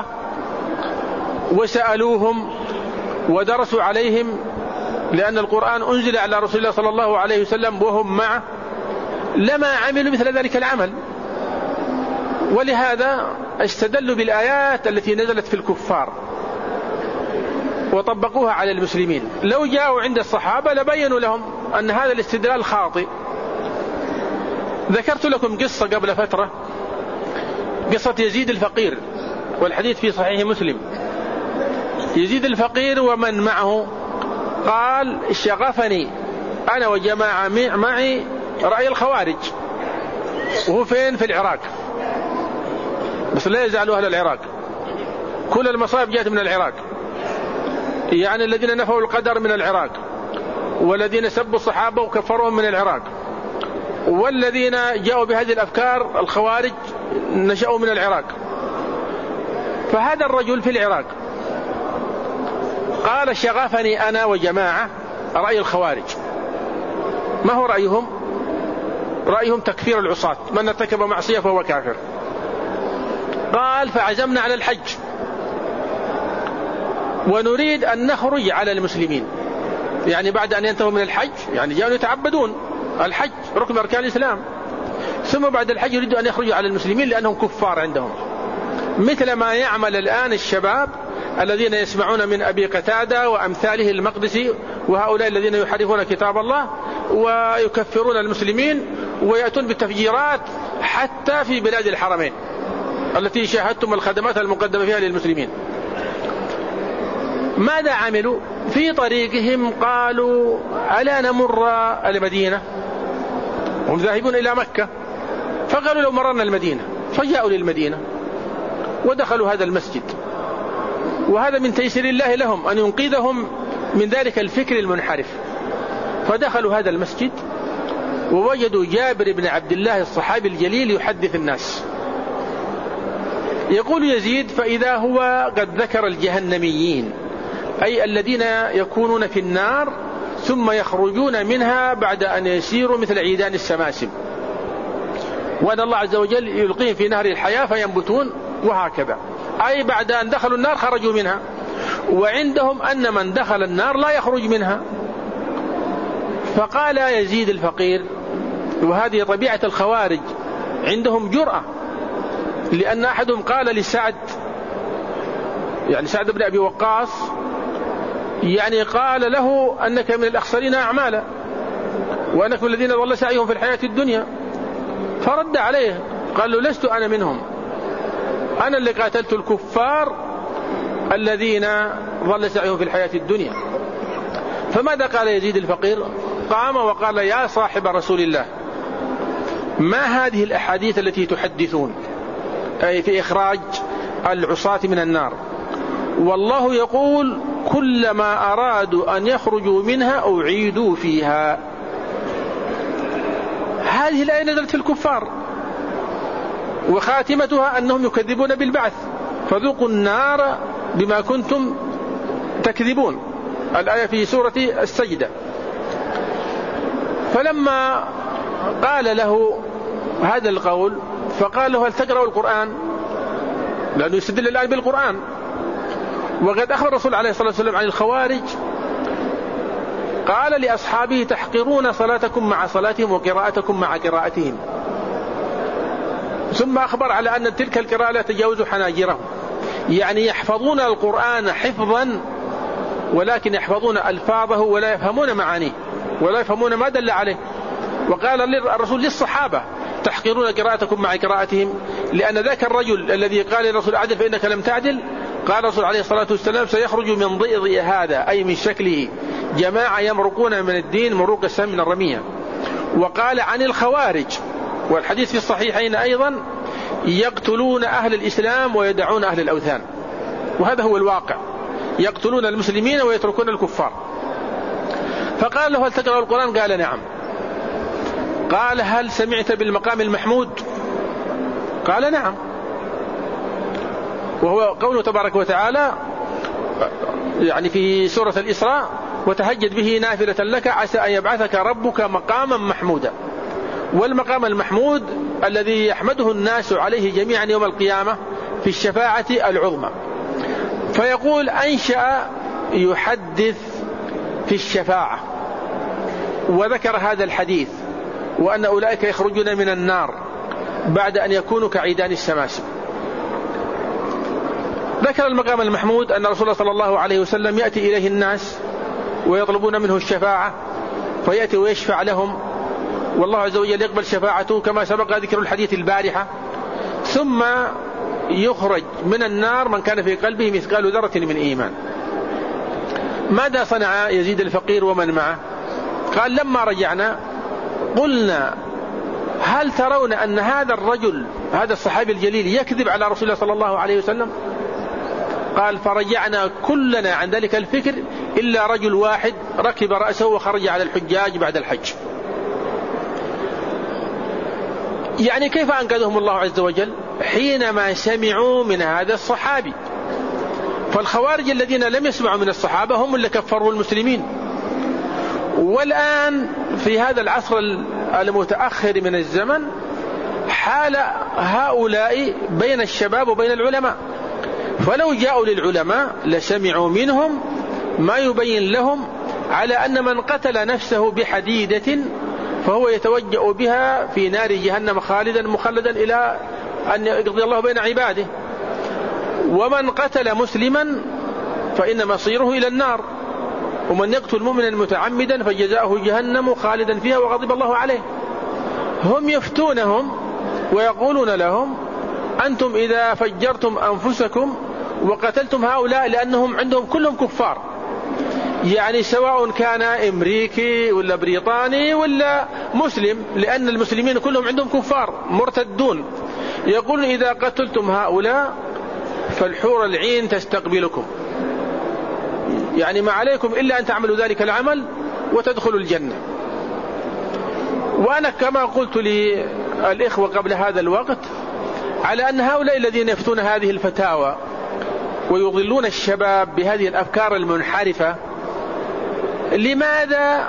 S2: وسألوهم ودرسوا عليهم، لأن القرآن أنزل على رسول الله صلى الله عليه وسلم وهم معه، لما عملوا مثل ذلك العمل. ولهذا استدلوا بالآيات التي نزلت في الكفار وطبقوها على المسلمين. لو جاءوا عند الصحابة لبينوا لهم أن هذا الاستدلال خاطئ. ذكرت لكم قصة قبل فترة، قصة يزيد الفقير، والحديث في صحيح مسلم. يزيد الفقير ومن معه قال شغفني أنا وجماعة معي رأي الخوارج، وهو فين؟ في العراق، بس لا يزعلوا أهل العراق، كل المصائب جاءت من العراق، يعني الذين نفوا القدر من العراق، والذين سبوا الصحابة وكفروهم من العراق، والذين جاءوا بهذه الأفكار الخوارج نشأوا من العراق. فهذا الرجل في العراق قال شغفني أنا وجماعة رأي الخوارج. ما هو رأيهم؟ رأيهم تكفير العصاة، من ارتكب معصية فهو كافر. قال فعزمنا على الحج ونريد أن نخرج على المسلمين، يعني بعد أن ينتهوا من الحج، يعني جاءوا يتعبدون، الحج ركن أركان الإسلام، ثم بعد الحج يريدوا أن يخرجوا على المسلمين لأنهم كفار عندهم، مثل ما يعمل الآن الشباب الذين يسمعون من أبي قتادة وأمثاله المقدسي وهؤلاء الذين يحرفون كتاب الله ويكفرون المسلمين ويأتون بالتفجيرات حتى في بلاد الحرمين التي شاهدتم الخدمات المقدمة فيها للمسلمين. ماذا عملوا؟ في طريقهم قالوا ألا نمر المدينة؟ هم ذاهبون إلى مكة، فقالوا لو مررنا المدينة، فجاءوا للمدينة ودخلوا هذا المسجد، وهذا من تيسير الله لهم أن ينقذهم من ذلك الفكر المنحرف. فدخلوا هذا المسجد ووجدوا جابر بن عبد الله الصحابي الجليل يحدث الناس. يقول يزيد فإذا هو قد ذكر الجهنميين، أي الذين يكونون في النار ثم يخرجون منها بعد أن يسيروا مثل عيدان السماسم، وأن الله عز وجل يلقيهم في نهر الحياة فينبتون، وهكذا، أي بعد أن دخلوا النار خرجوا منها. وعندهم أن من دخل النار لا يخرج منها. فقال يزيد الفقير، وهذه طبيعة الخوارج، عندهم جرأة، لأن أحدهم قال لسعد، يعني سعد بن أبي وقاص، يعني قال له أنك من الأخسرين أعمالا وأنك من الذين ضل سعيهم في الحياة الدنيا. فرد عليه قال له لست أنا منهم، أنا اللي قاتلت الكفار الذين ضل سعيهم في الحياة الدنيا. فماذا قال يزيد الفقير؟ قام وقال يا صاحب رسول الله، ما هذه الأحاديث التي تحدثون أي في إخراج العصاة من النار؟ والله يقول كلما أرادوا أن يخرجوا منها أعيدوا فيها. هذه الآية نزلت في الكفار وخاتمتها أنهم يكذبون بالبعث، فذوقوا النار بما كنتم تكذبون، الآية في سورة السجدة. فلما قال له هذا القول فقال له هل تقرأ القرآن؟ لأنه يستدل الآن بالقرآن. وقد أخبر الرسول عليه الصلاة والسلام عن الخوارج قال لأصحابه تحقرون صلاتكم مع صلاتهم وقراءتكم مع قراءتهم. ثم أخبر على أن تلك القراءة لا تجاوز حناجرهم، يعني يحفظون القرآن حفظا ولكن يحفظون ألفاظه ولا يفهمون معانيه ولا يفهمون ما دل عليه. وقال الرسول للصحابة تحقرون قراءتكم مع قراءتهم، لأن ذاك الرجل الذي قال للرسول أعدل فإنك لم تعدل، قال الرسول عليه الصلاة والسلام سيخرج من ضئضئ هذا أي من شكله جماعة يمرقون من الدين مروق السهم من الرمية. وقال عن الخوارج والحديث في الصحيحين أيضا يقتلون أهل الإسلام ويدعون أهل الأوثان، وهذا هو الواقع، يقتلون المسلمين ويتركون الكفار. فقال له هل تقرأ القرآن؟ قال نعم. قال هل سمعت بالمقام المحمود؟ قال نعم، وهو قوله تبارك وتعالى يعني في سورة الإسراء وتهجد به نافلة لك عسى أن يبعثك ربك مقاما محمودا. والمقام المحمود الذي يحمده الناس عليه جميعا يوم القيامة في الشفاعة العظمى. فيقول أنشأ يحدث في الشفاعة وذكر هذا الحديث وأن أولئك يخرجون من النار بعد أن يكونوا كعيدان السماسم. ذكر المقام المحمود أن رسول الله صلى الله عليه وسلم يأتي إليه الناس ويطلبون منه الشفاعة فيأتي ويشفع لهم، والله عز وجل يقبل شفاعته كما سبق ذكر الحديث البارحة. ثم يخرج من النار من كان في قلبه مثقال ذرة من إيمان. ماذا صنع يزيد الفقير ومن معه؟ قال لما رجعنا قلنا هل ترون أن هذا الرجل هذا الصحابي الجليل يكذب على رسول الله صلى الله عليه وسلم؟ قال فرجعنا كلنا عن ذلك الفكر إلا رجل واحد ركب رأسه وخرج على الحجاج بعد الحج. يعني كيف أنقذهم الله عز وجل؟ حينما سمعوا من هذا الصحابي. فالخوارج الذين لم يسمعوا من الصحابة هم اللي كفروا المسلمين. والآن في هذا العصر المتأخر من الزمن حال هؤلاء بين الشباب وبين العلماء، فلو جاءوا للعلماء لسمعوا منهم ما يبين لهم على أن من قتل نفسه بحديدة فهو يتوجأ بها في نار جهنم خالدا مخلدا إلى أن يقضي الله بين عباده، ومن قتل مسلما فإن مصيره إلى النار، ومن يقتل مؤمنا متعمدا فجزاؤه جهنم خالدا فيها وغضب الله عليه. هم يفتونهم ويقولون لهم أنتم إذا فجرتم أنفسكم وقتلتم هؤلاء لأنهم عندهم كلهم كفار، يعني سواء كان أمريكي ولا بريطاني ولا مسلم، لأن المسلمين كلهم عندهم كفار مرتدون، يقول إذا قتلتم هؤلاء فالحور العين تستقبلكم، يعني ما عليكم إلا أن تعملوا ذلك العمل وتدخلوا الجنة. وأنا كما قلت للإخوة قبل هذا الوقت على أن هؤلاء الذين يفتون هذه الفتاوى ويضلون الشباب بهذه الأفكار المنحرفة لماذا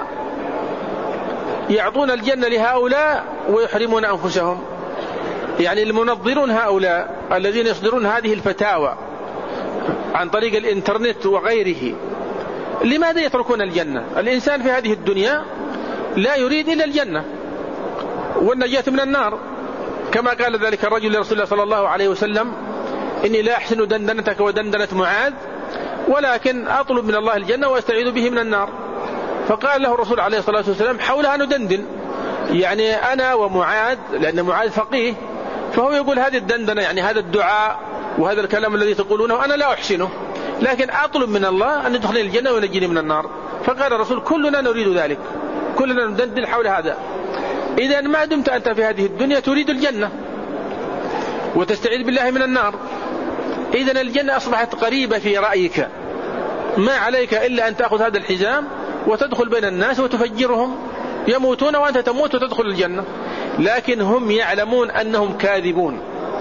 S2: يعطون الجنة لهؤلاء ويحرمون أنفسهم؟ يعني المنظرون هؤلاء الذين يصدرون هذه الفتاوى عن طريق الإنترنت وغيره لماذا يتركون الجنة؟ الإنسان في هذه الدنيا لا يريد إلا الجنة والنجاة من النار، كما قال ذلك الرجل لرسول الله صلى الله عليه وسلم إني لا أحسن دندنتك ودندنة معاذ ولكن أطلب من الله الجنة وأستعيذ به من النار. فقال له الرسول عليه الصلاة والسلام حولها ندندن، يعني أنا ومعاذ، لأن معاذ فقيه، فهو يقول هذه الدندنة، يعني هذا الدعاء وهذا الكلام الذي تقولونه أنا لا أحسنه، لكن أطلب من الله أن يدخلني الجنة وينجيني من النار. فقال الرسول كلنا نريد ذلك، كلنا ندندن حول هذا. إذا ما دمت أنت في هذه الدنيا تريد الجنة وتستعيذ بالله من النار، إذن الجنة أصبحت قريبة في رأيك، ما عليك إلا أن تأخذ هذا الحزام وتدخل بين الناس وتفجرهم، يموتون وأنت تموت وتدخل الجنة. لكن هم يعلمون أنهم كاذبون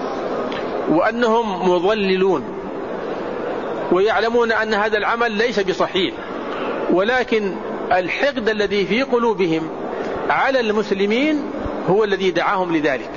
S2: وأنهم مضللون، ويعلمون أن هذا العمل ليس بصحيح، ولكن الحقد الذي في قلوبهم على المسلمين هو الذي دعاهم لذلك.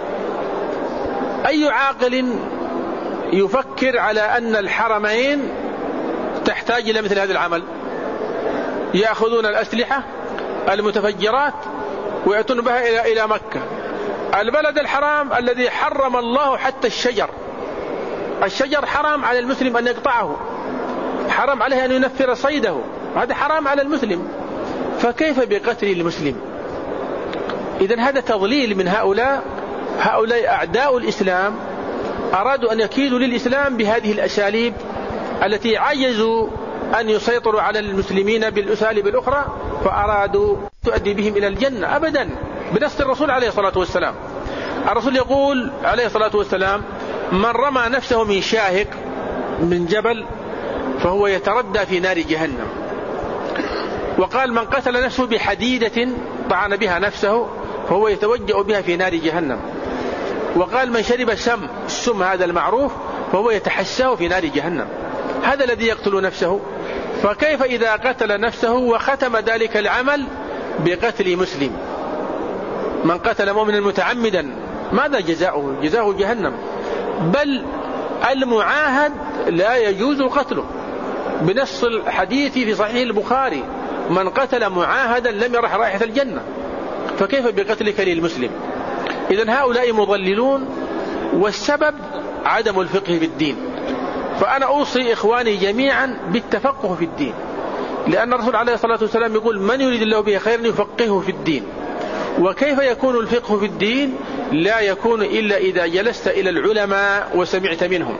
S2: أي عاقل يفكر على أن الحرمين تحتاج إلى مثل هذا العمل؟ يأخذون الأسلحة المتفجرات ويأتون بها إلى مكة، البلد الحرام الذي حرم الله حتى الشجر حرام على المسلم أن يقطعه، حرام عليه أن ينفر صيده، هذا حرام على المسلم، فكيف بقتل المسلم؟ إذن هذا تضليل من هؤلاء أعداء الإسلام، أرادوا أن يكيدوا للإسلام بهذه الأساليب التي عجزوا أن يسيطروا على المسلمين بالأساليب الأخرى، فأرادوا تؤدي بهم إلى الجنة أبدا بنص الرسول عليه الصلاة والسلام. الرسول يقول عليه الصلاة والسلام من رمى نفسه من شاهق من جبل فهو يتردى في نار جهنم. وقال من قتل نفسه بحديدة طعن بها نفسه فهو يتوجأ بها في نار جهنم. وقال من شرب السم هذا المعروف فهو يتحساه في نار جهنم. هذا الذي يقتل نفسه، فكيف إذا قتل نفسه وختم ذلك العمل بقتل مسلم؟ من قتل مؤمنا متعمدا ماذا جزاؤه؟ جزاؤه جهنم. بل المعاهد لا يجوز قتله بنص الحديث في صحيح البخاري من قتل معاهدا لم يرح رائحة الجنة، فكيف بقتلك للمسلم؟ إذن هؤلاء مضللون، والسبب عدم الفقه في الدين. فأنا أوصي إخواني جميعا بالتفقه في الدين، لأن الرسول عليه الصلاة والسلام يقول من يريد الله به خيرا يفقهه في الدين. وكيف يكون الفقه في الدين؟ لا يكون إلا إذا جلست إلى العلماء وسمعت منهم.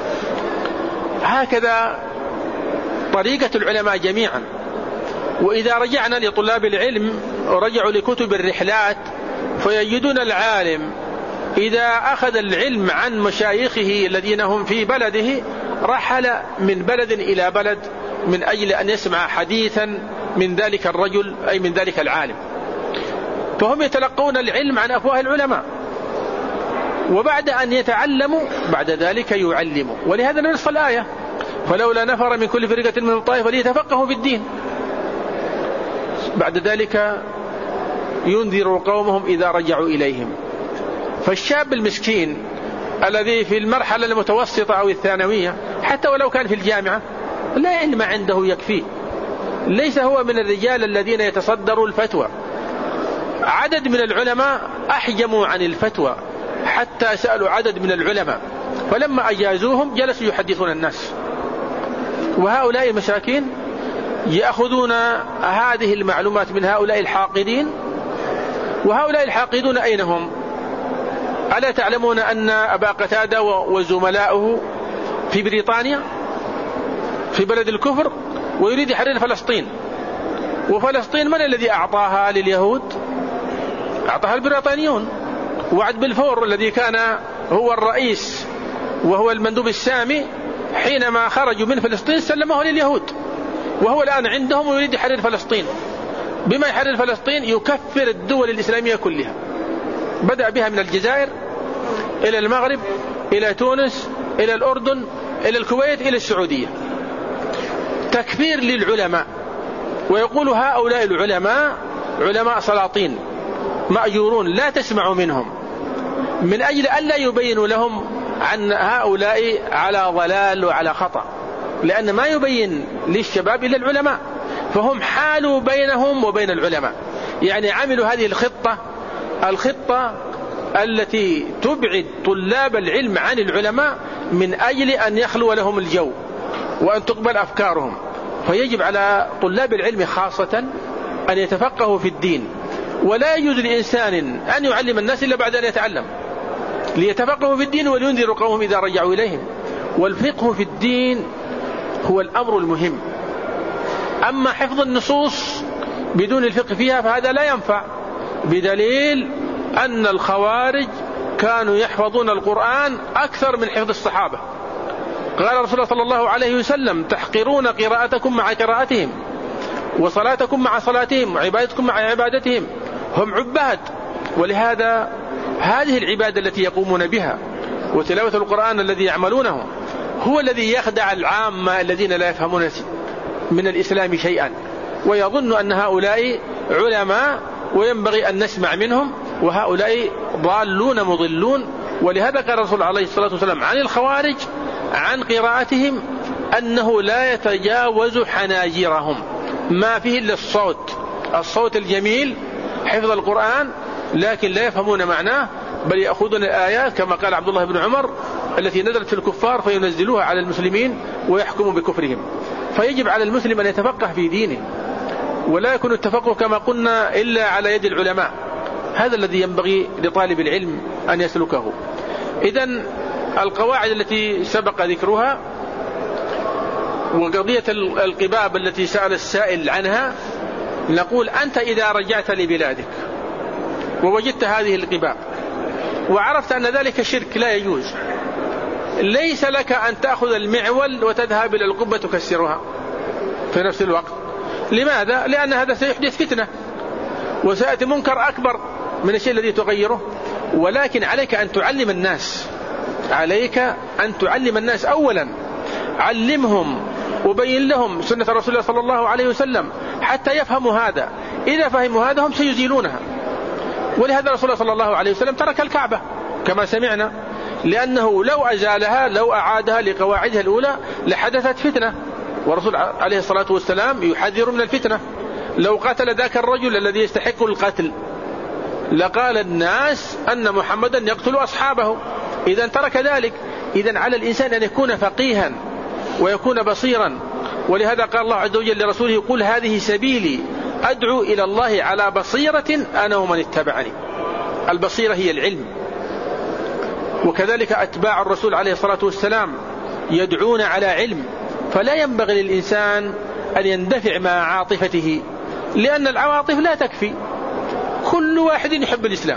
S2: هكذا طريقة العلماء جميعا. وإذا رجعنا لطلاب العلم رجعوا لكتب الرحلات فيجدون العالم إذا أخذ العلم عن مشايخه الذين هم في بلده رحل من بلد إلى بلد من أجل أن يسمع حديثا من ذلك الرجل أي من ذلك العالم، فهم يتلقون العلم عن أفواه العلماء، وبعد أن يتعلموا بعد ذلك يعلموا. ولهذا نص الآية فلولا نفر من كل فرقة من الطائفة ليتفقهوا في الدين. بعد ذلك ينذر قومهم إذا رجعوا إليهم. فالشاب المسكين الذي في المرحلة المتوسطة أو الثانوية حتى ولو كان في الجامعة لا علم عنده يكفيه، ليس هو من الرجال الذين يتصدروا الفتوى. عدد من العلماء أحجموا عن الفتوى حتى سألوا عدد من العلماء، فلما أجازوهم جلسوا يحدثون الناس. وهؤلاء المساكين يأخذون هذه المعلومات من هؤلاء الحاقدين. وهؤلاء الحاقدون أين هم؟ ألا تعلمون أن أبا قتادة وزملاؤه في بريطانيا في بلد الكفر ويريد يحرر فلسطين، وفلسطين من الذي أعطاها لليهود؟ أعطاها البريطانيون. وعد بلفور الذي كان هو الرئيس وهو المندوب السامي حينما خرجوا من فلسطين سلمه لليهود، وهو الآن عندهم ويريد يحرر فلسطين. بما يحرر فلسطين يكفر الدول الإسلامية كلها، بدأ بها من الجزائر إلى المغرب إلى تونس إلى الأردن إلى الكويت إلى السعودية، تكفير للعلماء. ويقول هؤلاء العلماء علماء سلاطين مأجورون لا تسمعوا منهم، من أجل ألا يبينوا لهم عن هؤلاء على ضلال وعلى خطأ، لأن ما يبين للشباب إلا العلماء، فهم حالوا بينهم وبين العلماء. يعني عملوا هذه الخطة التي تبعد طلاب العلم عن العلماء من أجل أن يخلو لهم الجو. وأن تقبل أفكارهم. فيجب على طلاب العلم خاصة أن يتفقهوا في الدين، ولا يجوز لإنسان أن يعلم الناس إلا بعد أن يتعلم، ليتفقهوا في الدين ولينذروا قومهم إذا رجعوا إليهم. والفقه في الدين هو الأمر المهم. أما حفظ النصوص بدون الفقه فيها فهذا لا ينفع، بدليل أن الخوارج كانوا يحفظون القرآن أكثر من حفظ الصحابة. قال رسول الله صلى الله عليه وسلم: تحقرون قراءتكم مع قراءتهم، وصلاتكم مع صلاتهم، وعبادتكم مع عبادتهم. هم عباد، ولهذا هذه العبادة التي يقومون بها وتلاوة القرآن الذي يعملونه هو الذي يخدع العامة الذين لا يفهمون من الإسلام شيئا، ويظن أن هؤلاء علماء وينبغي أن نسمع منهم، وهؤلاء ضالون مضلون. ولهذا قال الرسول عليه الصلاة والسلام عن الخوارج عن قراءتهم أنه لا يتجاوز حناجرهم، ما فيه إلا الصوت الجميل، حفظ القرآن، لكن لا يفهمون معناه، بل يأخذون الآيات كما قال عبد الله بن عمر التي نزلت في الكفار فينزلوها على المسلمين ويحكموا بكفرهم. فيجب على المسلم أن يتفقه في دينه، ولا يكون التفقه كما قلنا إلا على يد العلماء. هذا الذي ينبغي لطالب العلم أن يسلكه. إذن القواعد التي سبق ذكرها وقضية القباب التي سأل السائل عنها، نقول: أنت إذا رجعت لبلادك ووجدت هذه القباب وعرفت أن ذلك شرك لا يجوز، ليس لك أن تأخذ المعول وتذهب إلى القبة تكسرها في نفس الوقت. لماذا؟ لأن هذا سيحدث فتنة وسيأتي منكر أكبر من الشيء الذي تغيره. ولكن عليك أن تعلم الناس، أولا علمهم وبين لهم سنة رسول الله صلى الله عليه وسلم حتى يفهموا هذا. إذا فهموا هذا هم سيزيلونها. ولهذا رسول الله صلى الله عليه وسلم ترك الكعبة كما سمعنا، لأنه لو أزالها لو أعادها لقواعدها الأولى لحدثت فتنة، ورسول عليه الصلاة والسلام يحذر من الفتنة. لو قتل ذاك الرجل الذي يستحق القتل لقال الناس أن محمدا يقتل أصحابه، إذا ترك ذلك. إذن على الإنسان أن يكون فقيها ويكون بصيرا. ولهذا قال الله عز وجل لرسوله: قل هذه سبيلي أدعو إلى الله على بصيرة أنا ومن اتبعني. البصيرة هي العلم. وكذلك أتباع الرسول عليه الصلاة والسلام يدعون على علم. فلا ينبغي للإنسان أن يندفع مع عاطفته، لأن العواطف لا تكفي. كل واحد يحب الإسلام،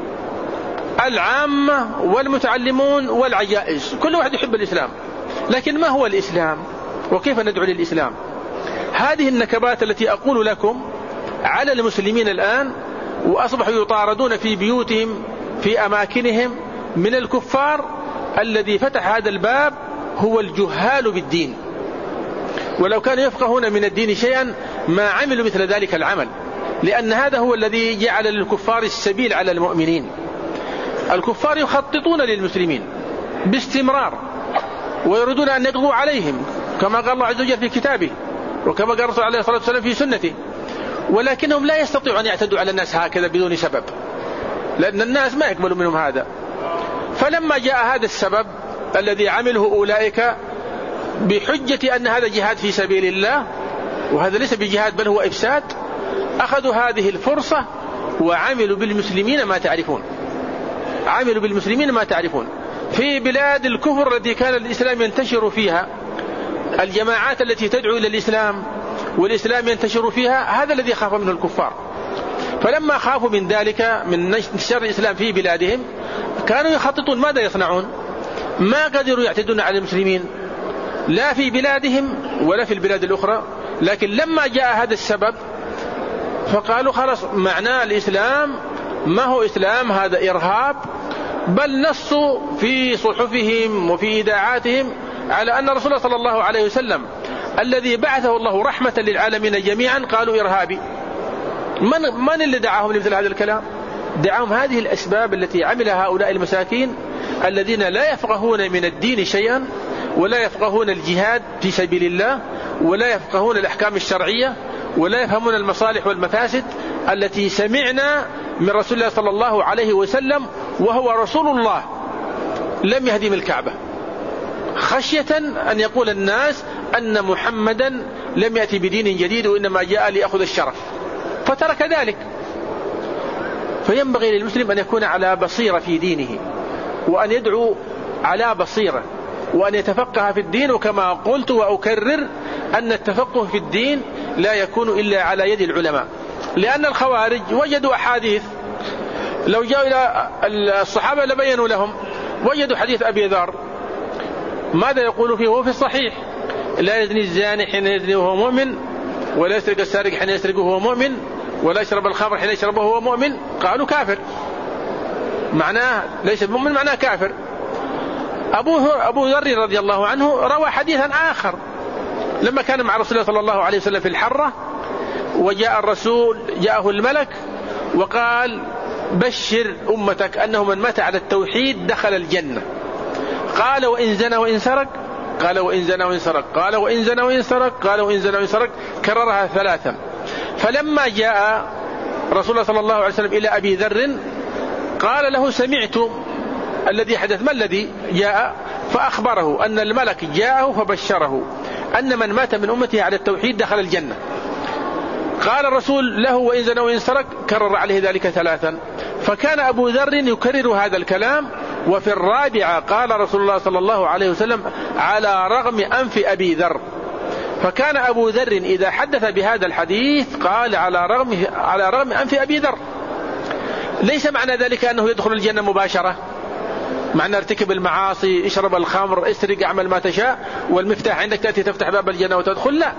S2: العامة والمتعلمون والعجائز، كل واحد يحب الإسلام. لكن ما هو الإسلام وكيف ندعو للإسلام؟ هذه النكبات التي أقول لكم على المسلمين الآن، وأصبحوا يطاردون في بيوتهم في أماكنهم من الكفار. الذي فتح هذا الباب هو الجهال بالدين، ولو كانوا يفقهون من الدين شيئا ما عملوا مثل ذلك العمل، لأن هذا هو الذي جعل للكفار السبيل على المؤمنين. الكفار يخططون للمسلمين باستمرار ويريدون أن يقضوا عليهم كما قال الله عز وجل في كتابه، وكما قال الرسول عليه الصلاة والسلام في سنته. ولكنهم لا يستطيعون أن يعتدوا على الناس هكذا بدون سبب، لأن الناس ما يقبلوا منهم هذا. فلما جاء هذا السبب الذي عمله أولئك بحجة أن هذا جهاد في سبيل الله، وهذا ليس بجهاد بل هو إفساد، أخذوا هذه الفرصة وعملوا بالمسلمين ما تعرفون. عملوا بالمسلمين ما تعرفون في بلاد الكفر التي كان الإسلام ينتشر فيها، الجماعات التي تدعو إلى الإسلام والإسلام ينتشر فيها، هذا الذي خاف منه الكفار. فلما خافوا من ذلك، من نشر الإسلام في بلادهم، كانوا يخططون ماذا يصنعون. ما قدروا يعتدون على المسلمين لا في بلادهم ولا في البلاد الأخرى. لكن لما جاء هذا السبب فقالوا خلاص، معناه الإسلام ما هو إسلام، هذا إرهاب. بل نصوا في صحفهم وفي إذاعاتهم على أن رسول الله صلى الله عليه وسلم الذي بعثه الله رحمة للعالمين جميعا قالوا إرهابي. من اللي دعاهم لمثل هذا الكلام؟ دعاهم هذه الأسباب التي عملها هؤلاء المساكين الذين لا يفقهون من الدين شيئا، ولا يفقهون الجهاد في سبيل الله، ولا يفقهون الأحكام الشرعية، ولا يفهمون المصالح والمفاسد التي سمعنا من رسول الله صلى الله عليه وسلم، وهو رسول الله لم يهدم الكعبة خشية أن يقول الناس أن محمدا لم يأتي بدين جديد وإنما جاء ليأخذ الشرف، فترك ذلك. فينبغي للمسلم أن يكون على بصيرة في دينه، وأن يدعو على بصيرة، وأن يتفقه في الدين. وكما قلت وأكرر أن التفقه في الدين لا يكون إلا على يد العلماء، لأن الخوارج وجدوا أحاديث، لو جاءوا إلى الصحابة لبينوا لهم. وجدوا حديث أبي ذر، ماذا يقول فيه؟ هو في الصحيح: لا يزني الزاني حين يزني وهو مؤمن، ولا يسرق السارق حين يسرق وهو مؤمن، ولا يشرب الخمر حين يشربه وهو مؤمن. قالوا كافر، معناه ليس مؤمن، معناه كافر. أبو ذر رضي الله عنه روى حديثا آخر لما كان مع رسول الله صلى الله عليه وسلم في الحرة، وجاء الرسول، جاءه الملك وقال: بشر أمتك أنه من مات على التوحيد دخل الجنة. قال: وإن زنى وإن سرق؟ قال: وإن زنى وإن سرق؟ قال: وإن زنى وإن سرق؟ قال: وإن زنى وإن سرق؟ كررها 3. فلما جاء رسول الله صلى الله عليه وسلم إلى أبي ذر قال له: سمعت الذي حدث. ما الذي جاء؟ فأخبره أن الملك جاءه فبشره أن من مات من أمته على التوحيد دخل الجنة. قال الرسول له: وإن زنى وإن سرق؟ كرر عليه ذلك 3. فكان أبو ذر يكرر هذا الكلام. وفي 4 قال رسول الله صلى الله عليه وسلم: على رغم أنف أبي ذر. فكان أبو ذر إذا حدث بهذا الحديث قال: على رغم أنف أبي ذر. ليس معنى ذلك أنه يدخل الجنة مباشرة، معنى ارتكب المعاصي، اشرب الخمر، اسرق، اعمل ما تشاء، والمفتاح عندك تأتي تفتح باب الجنة وتدخل. لا،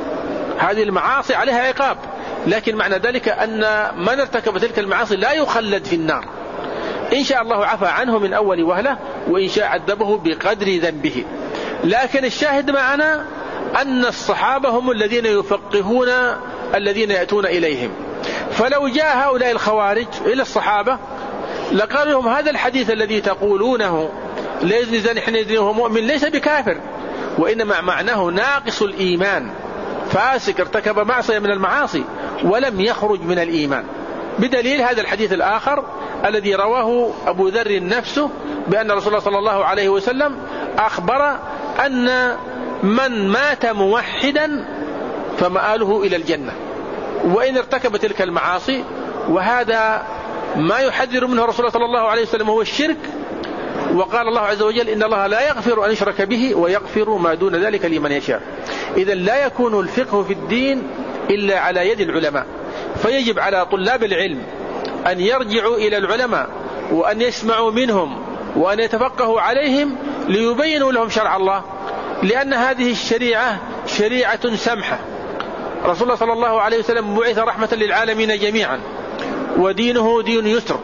S2: هذه المعاصي عليها عقاب، لكن معنى ذلك أن من ارتكب تلك المعاصي لا يخلد في النار، إن شاء الله عفى عنه من أول وهلة، وإن شاء عذبه بقدر ذنبه. لكن الشاهد معنا أن الصحابة هم الذين يفقهون الذين يأتون إليهم. فلو جاء هؤلاء الخوارج إلى الصحابة لقالوا لهم: هذا الحديث الذي تقولونه لا يزني الزاني حين يزني وهو مؤمن ليس بكافر، وإنما معناه ناقص الإيمان، فاسق ارتكب معصية من المعاصي ولم يخرج من الإيمان. بدليل هذا الحديث الآخر الذي رواه أبو ذر نفسه بأن رسول الله صلى الله عليه وسلم أخبر أن من مات موحدا فمآله إلى الجنة وإن ارتكب تلك المعاصي. وهذا ما يحذر منه رسول الله صلى الله عليه وسلم هو الشرك. وقال الله عز وجل: إن الله لا يغفر أن يشرك به ويغفر ما دون ذلك لمن يشاء. إذا لا يكون الفقه في الدين إلا على يد العلماء، فيجب على طلاب العلم أن يرجعوا إلى العلماء وأن يسمعوا منهم وأن يتفقهوا عليهم ليبينوا لهم شرع الله، لأن هذه الشريعة شريعة سمحة. رسول الله صلى الله عليه وسلم بعث رحمة للعالمين جميعا، ودينه دين يسر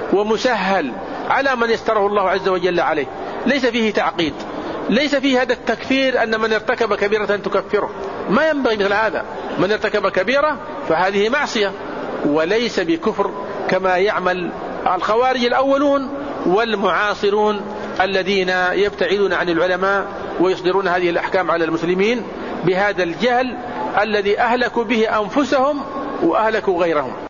S2: ومسهل على من يستره الله عز وجل عليه، ليس فيه تعقيد، ليس فيه هذا التكفير أن من ارتكب كبيرة تكفره. ما ينبغي مثل هذا. من ارتكب كبيرة فهذه معصية وليس بكفر كما يعمل الخوارج الأولون والمعاصرون الذين يبتعدون عن العلماء ويصدرون هذه الأحكام على المسلمين بهذا الجهل الذي أهلكوا به أنفسهم وأهلكوا غيرهم.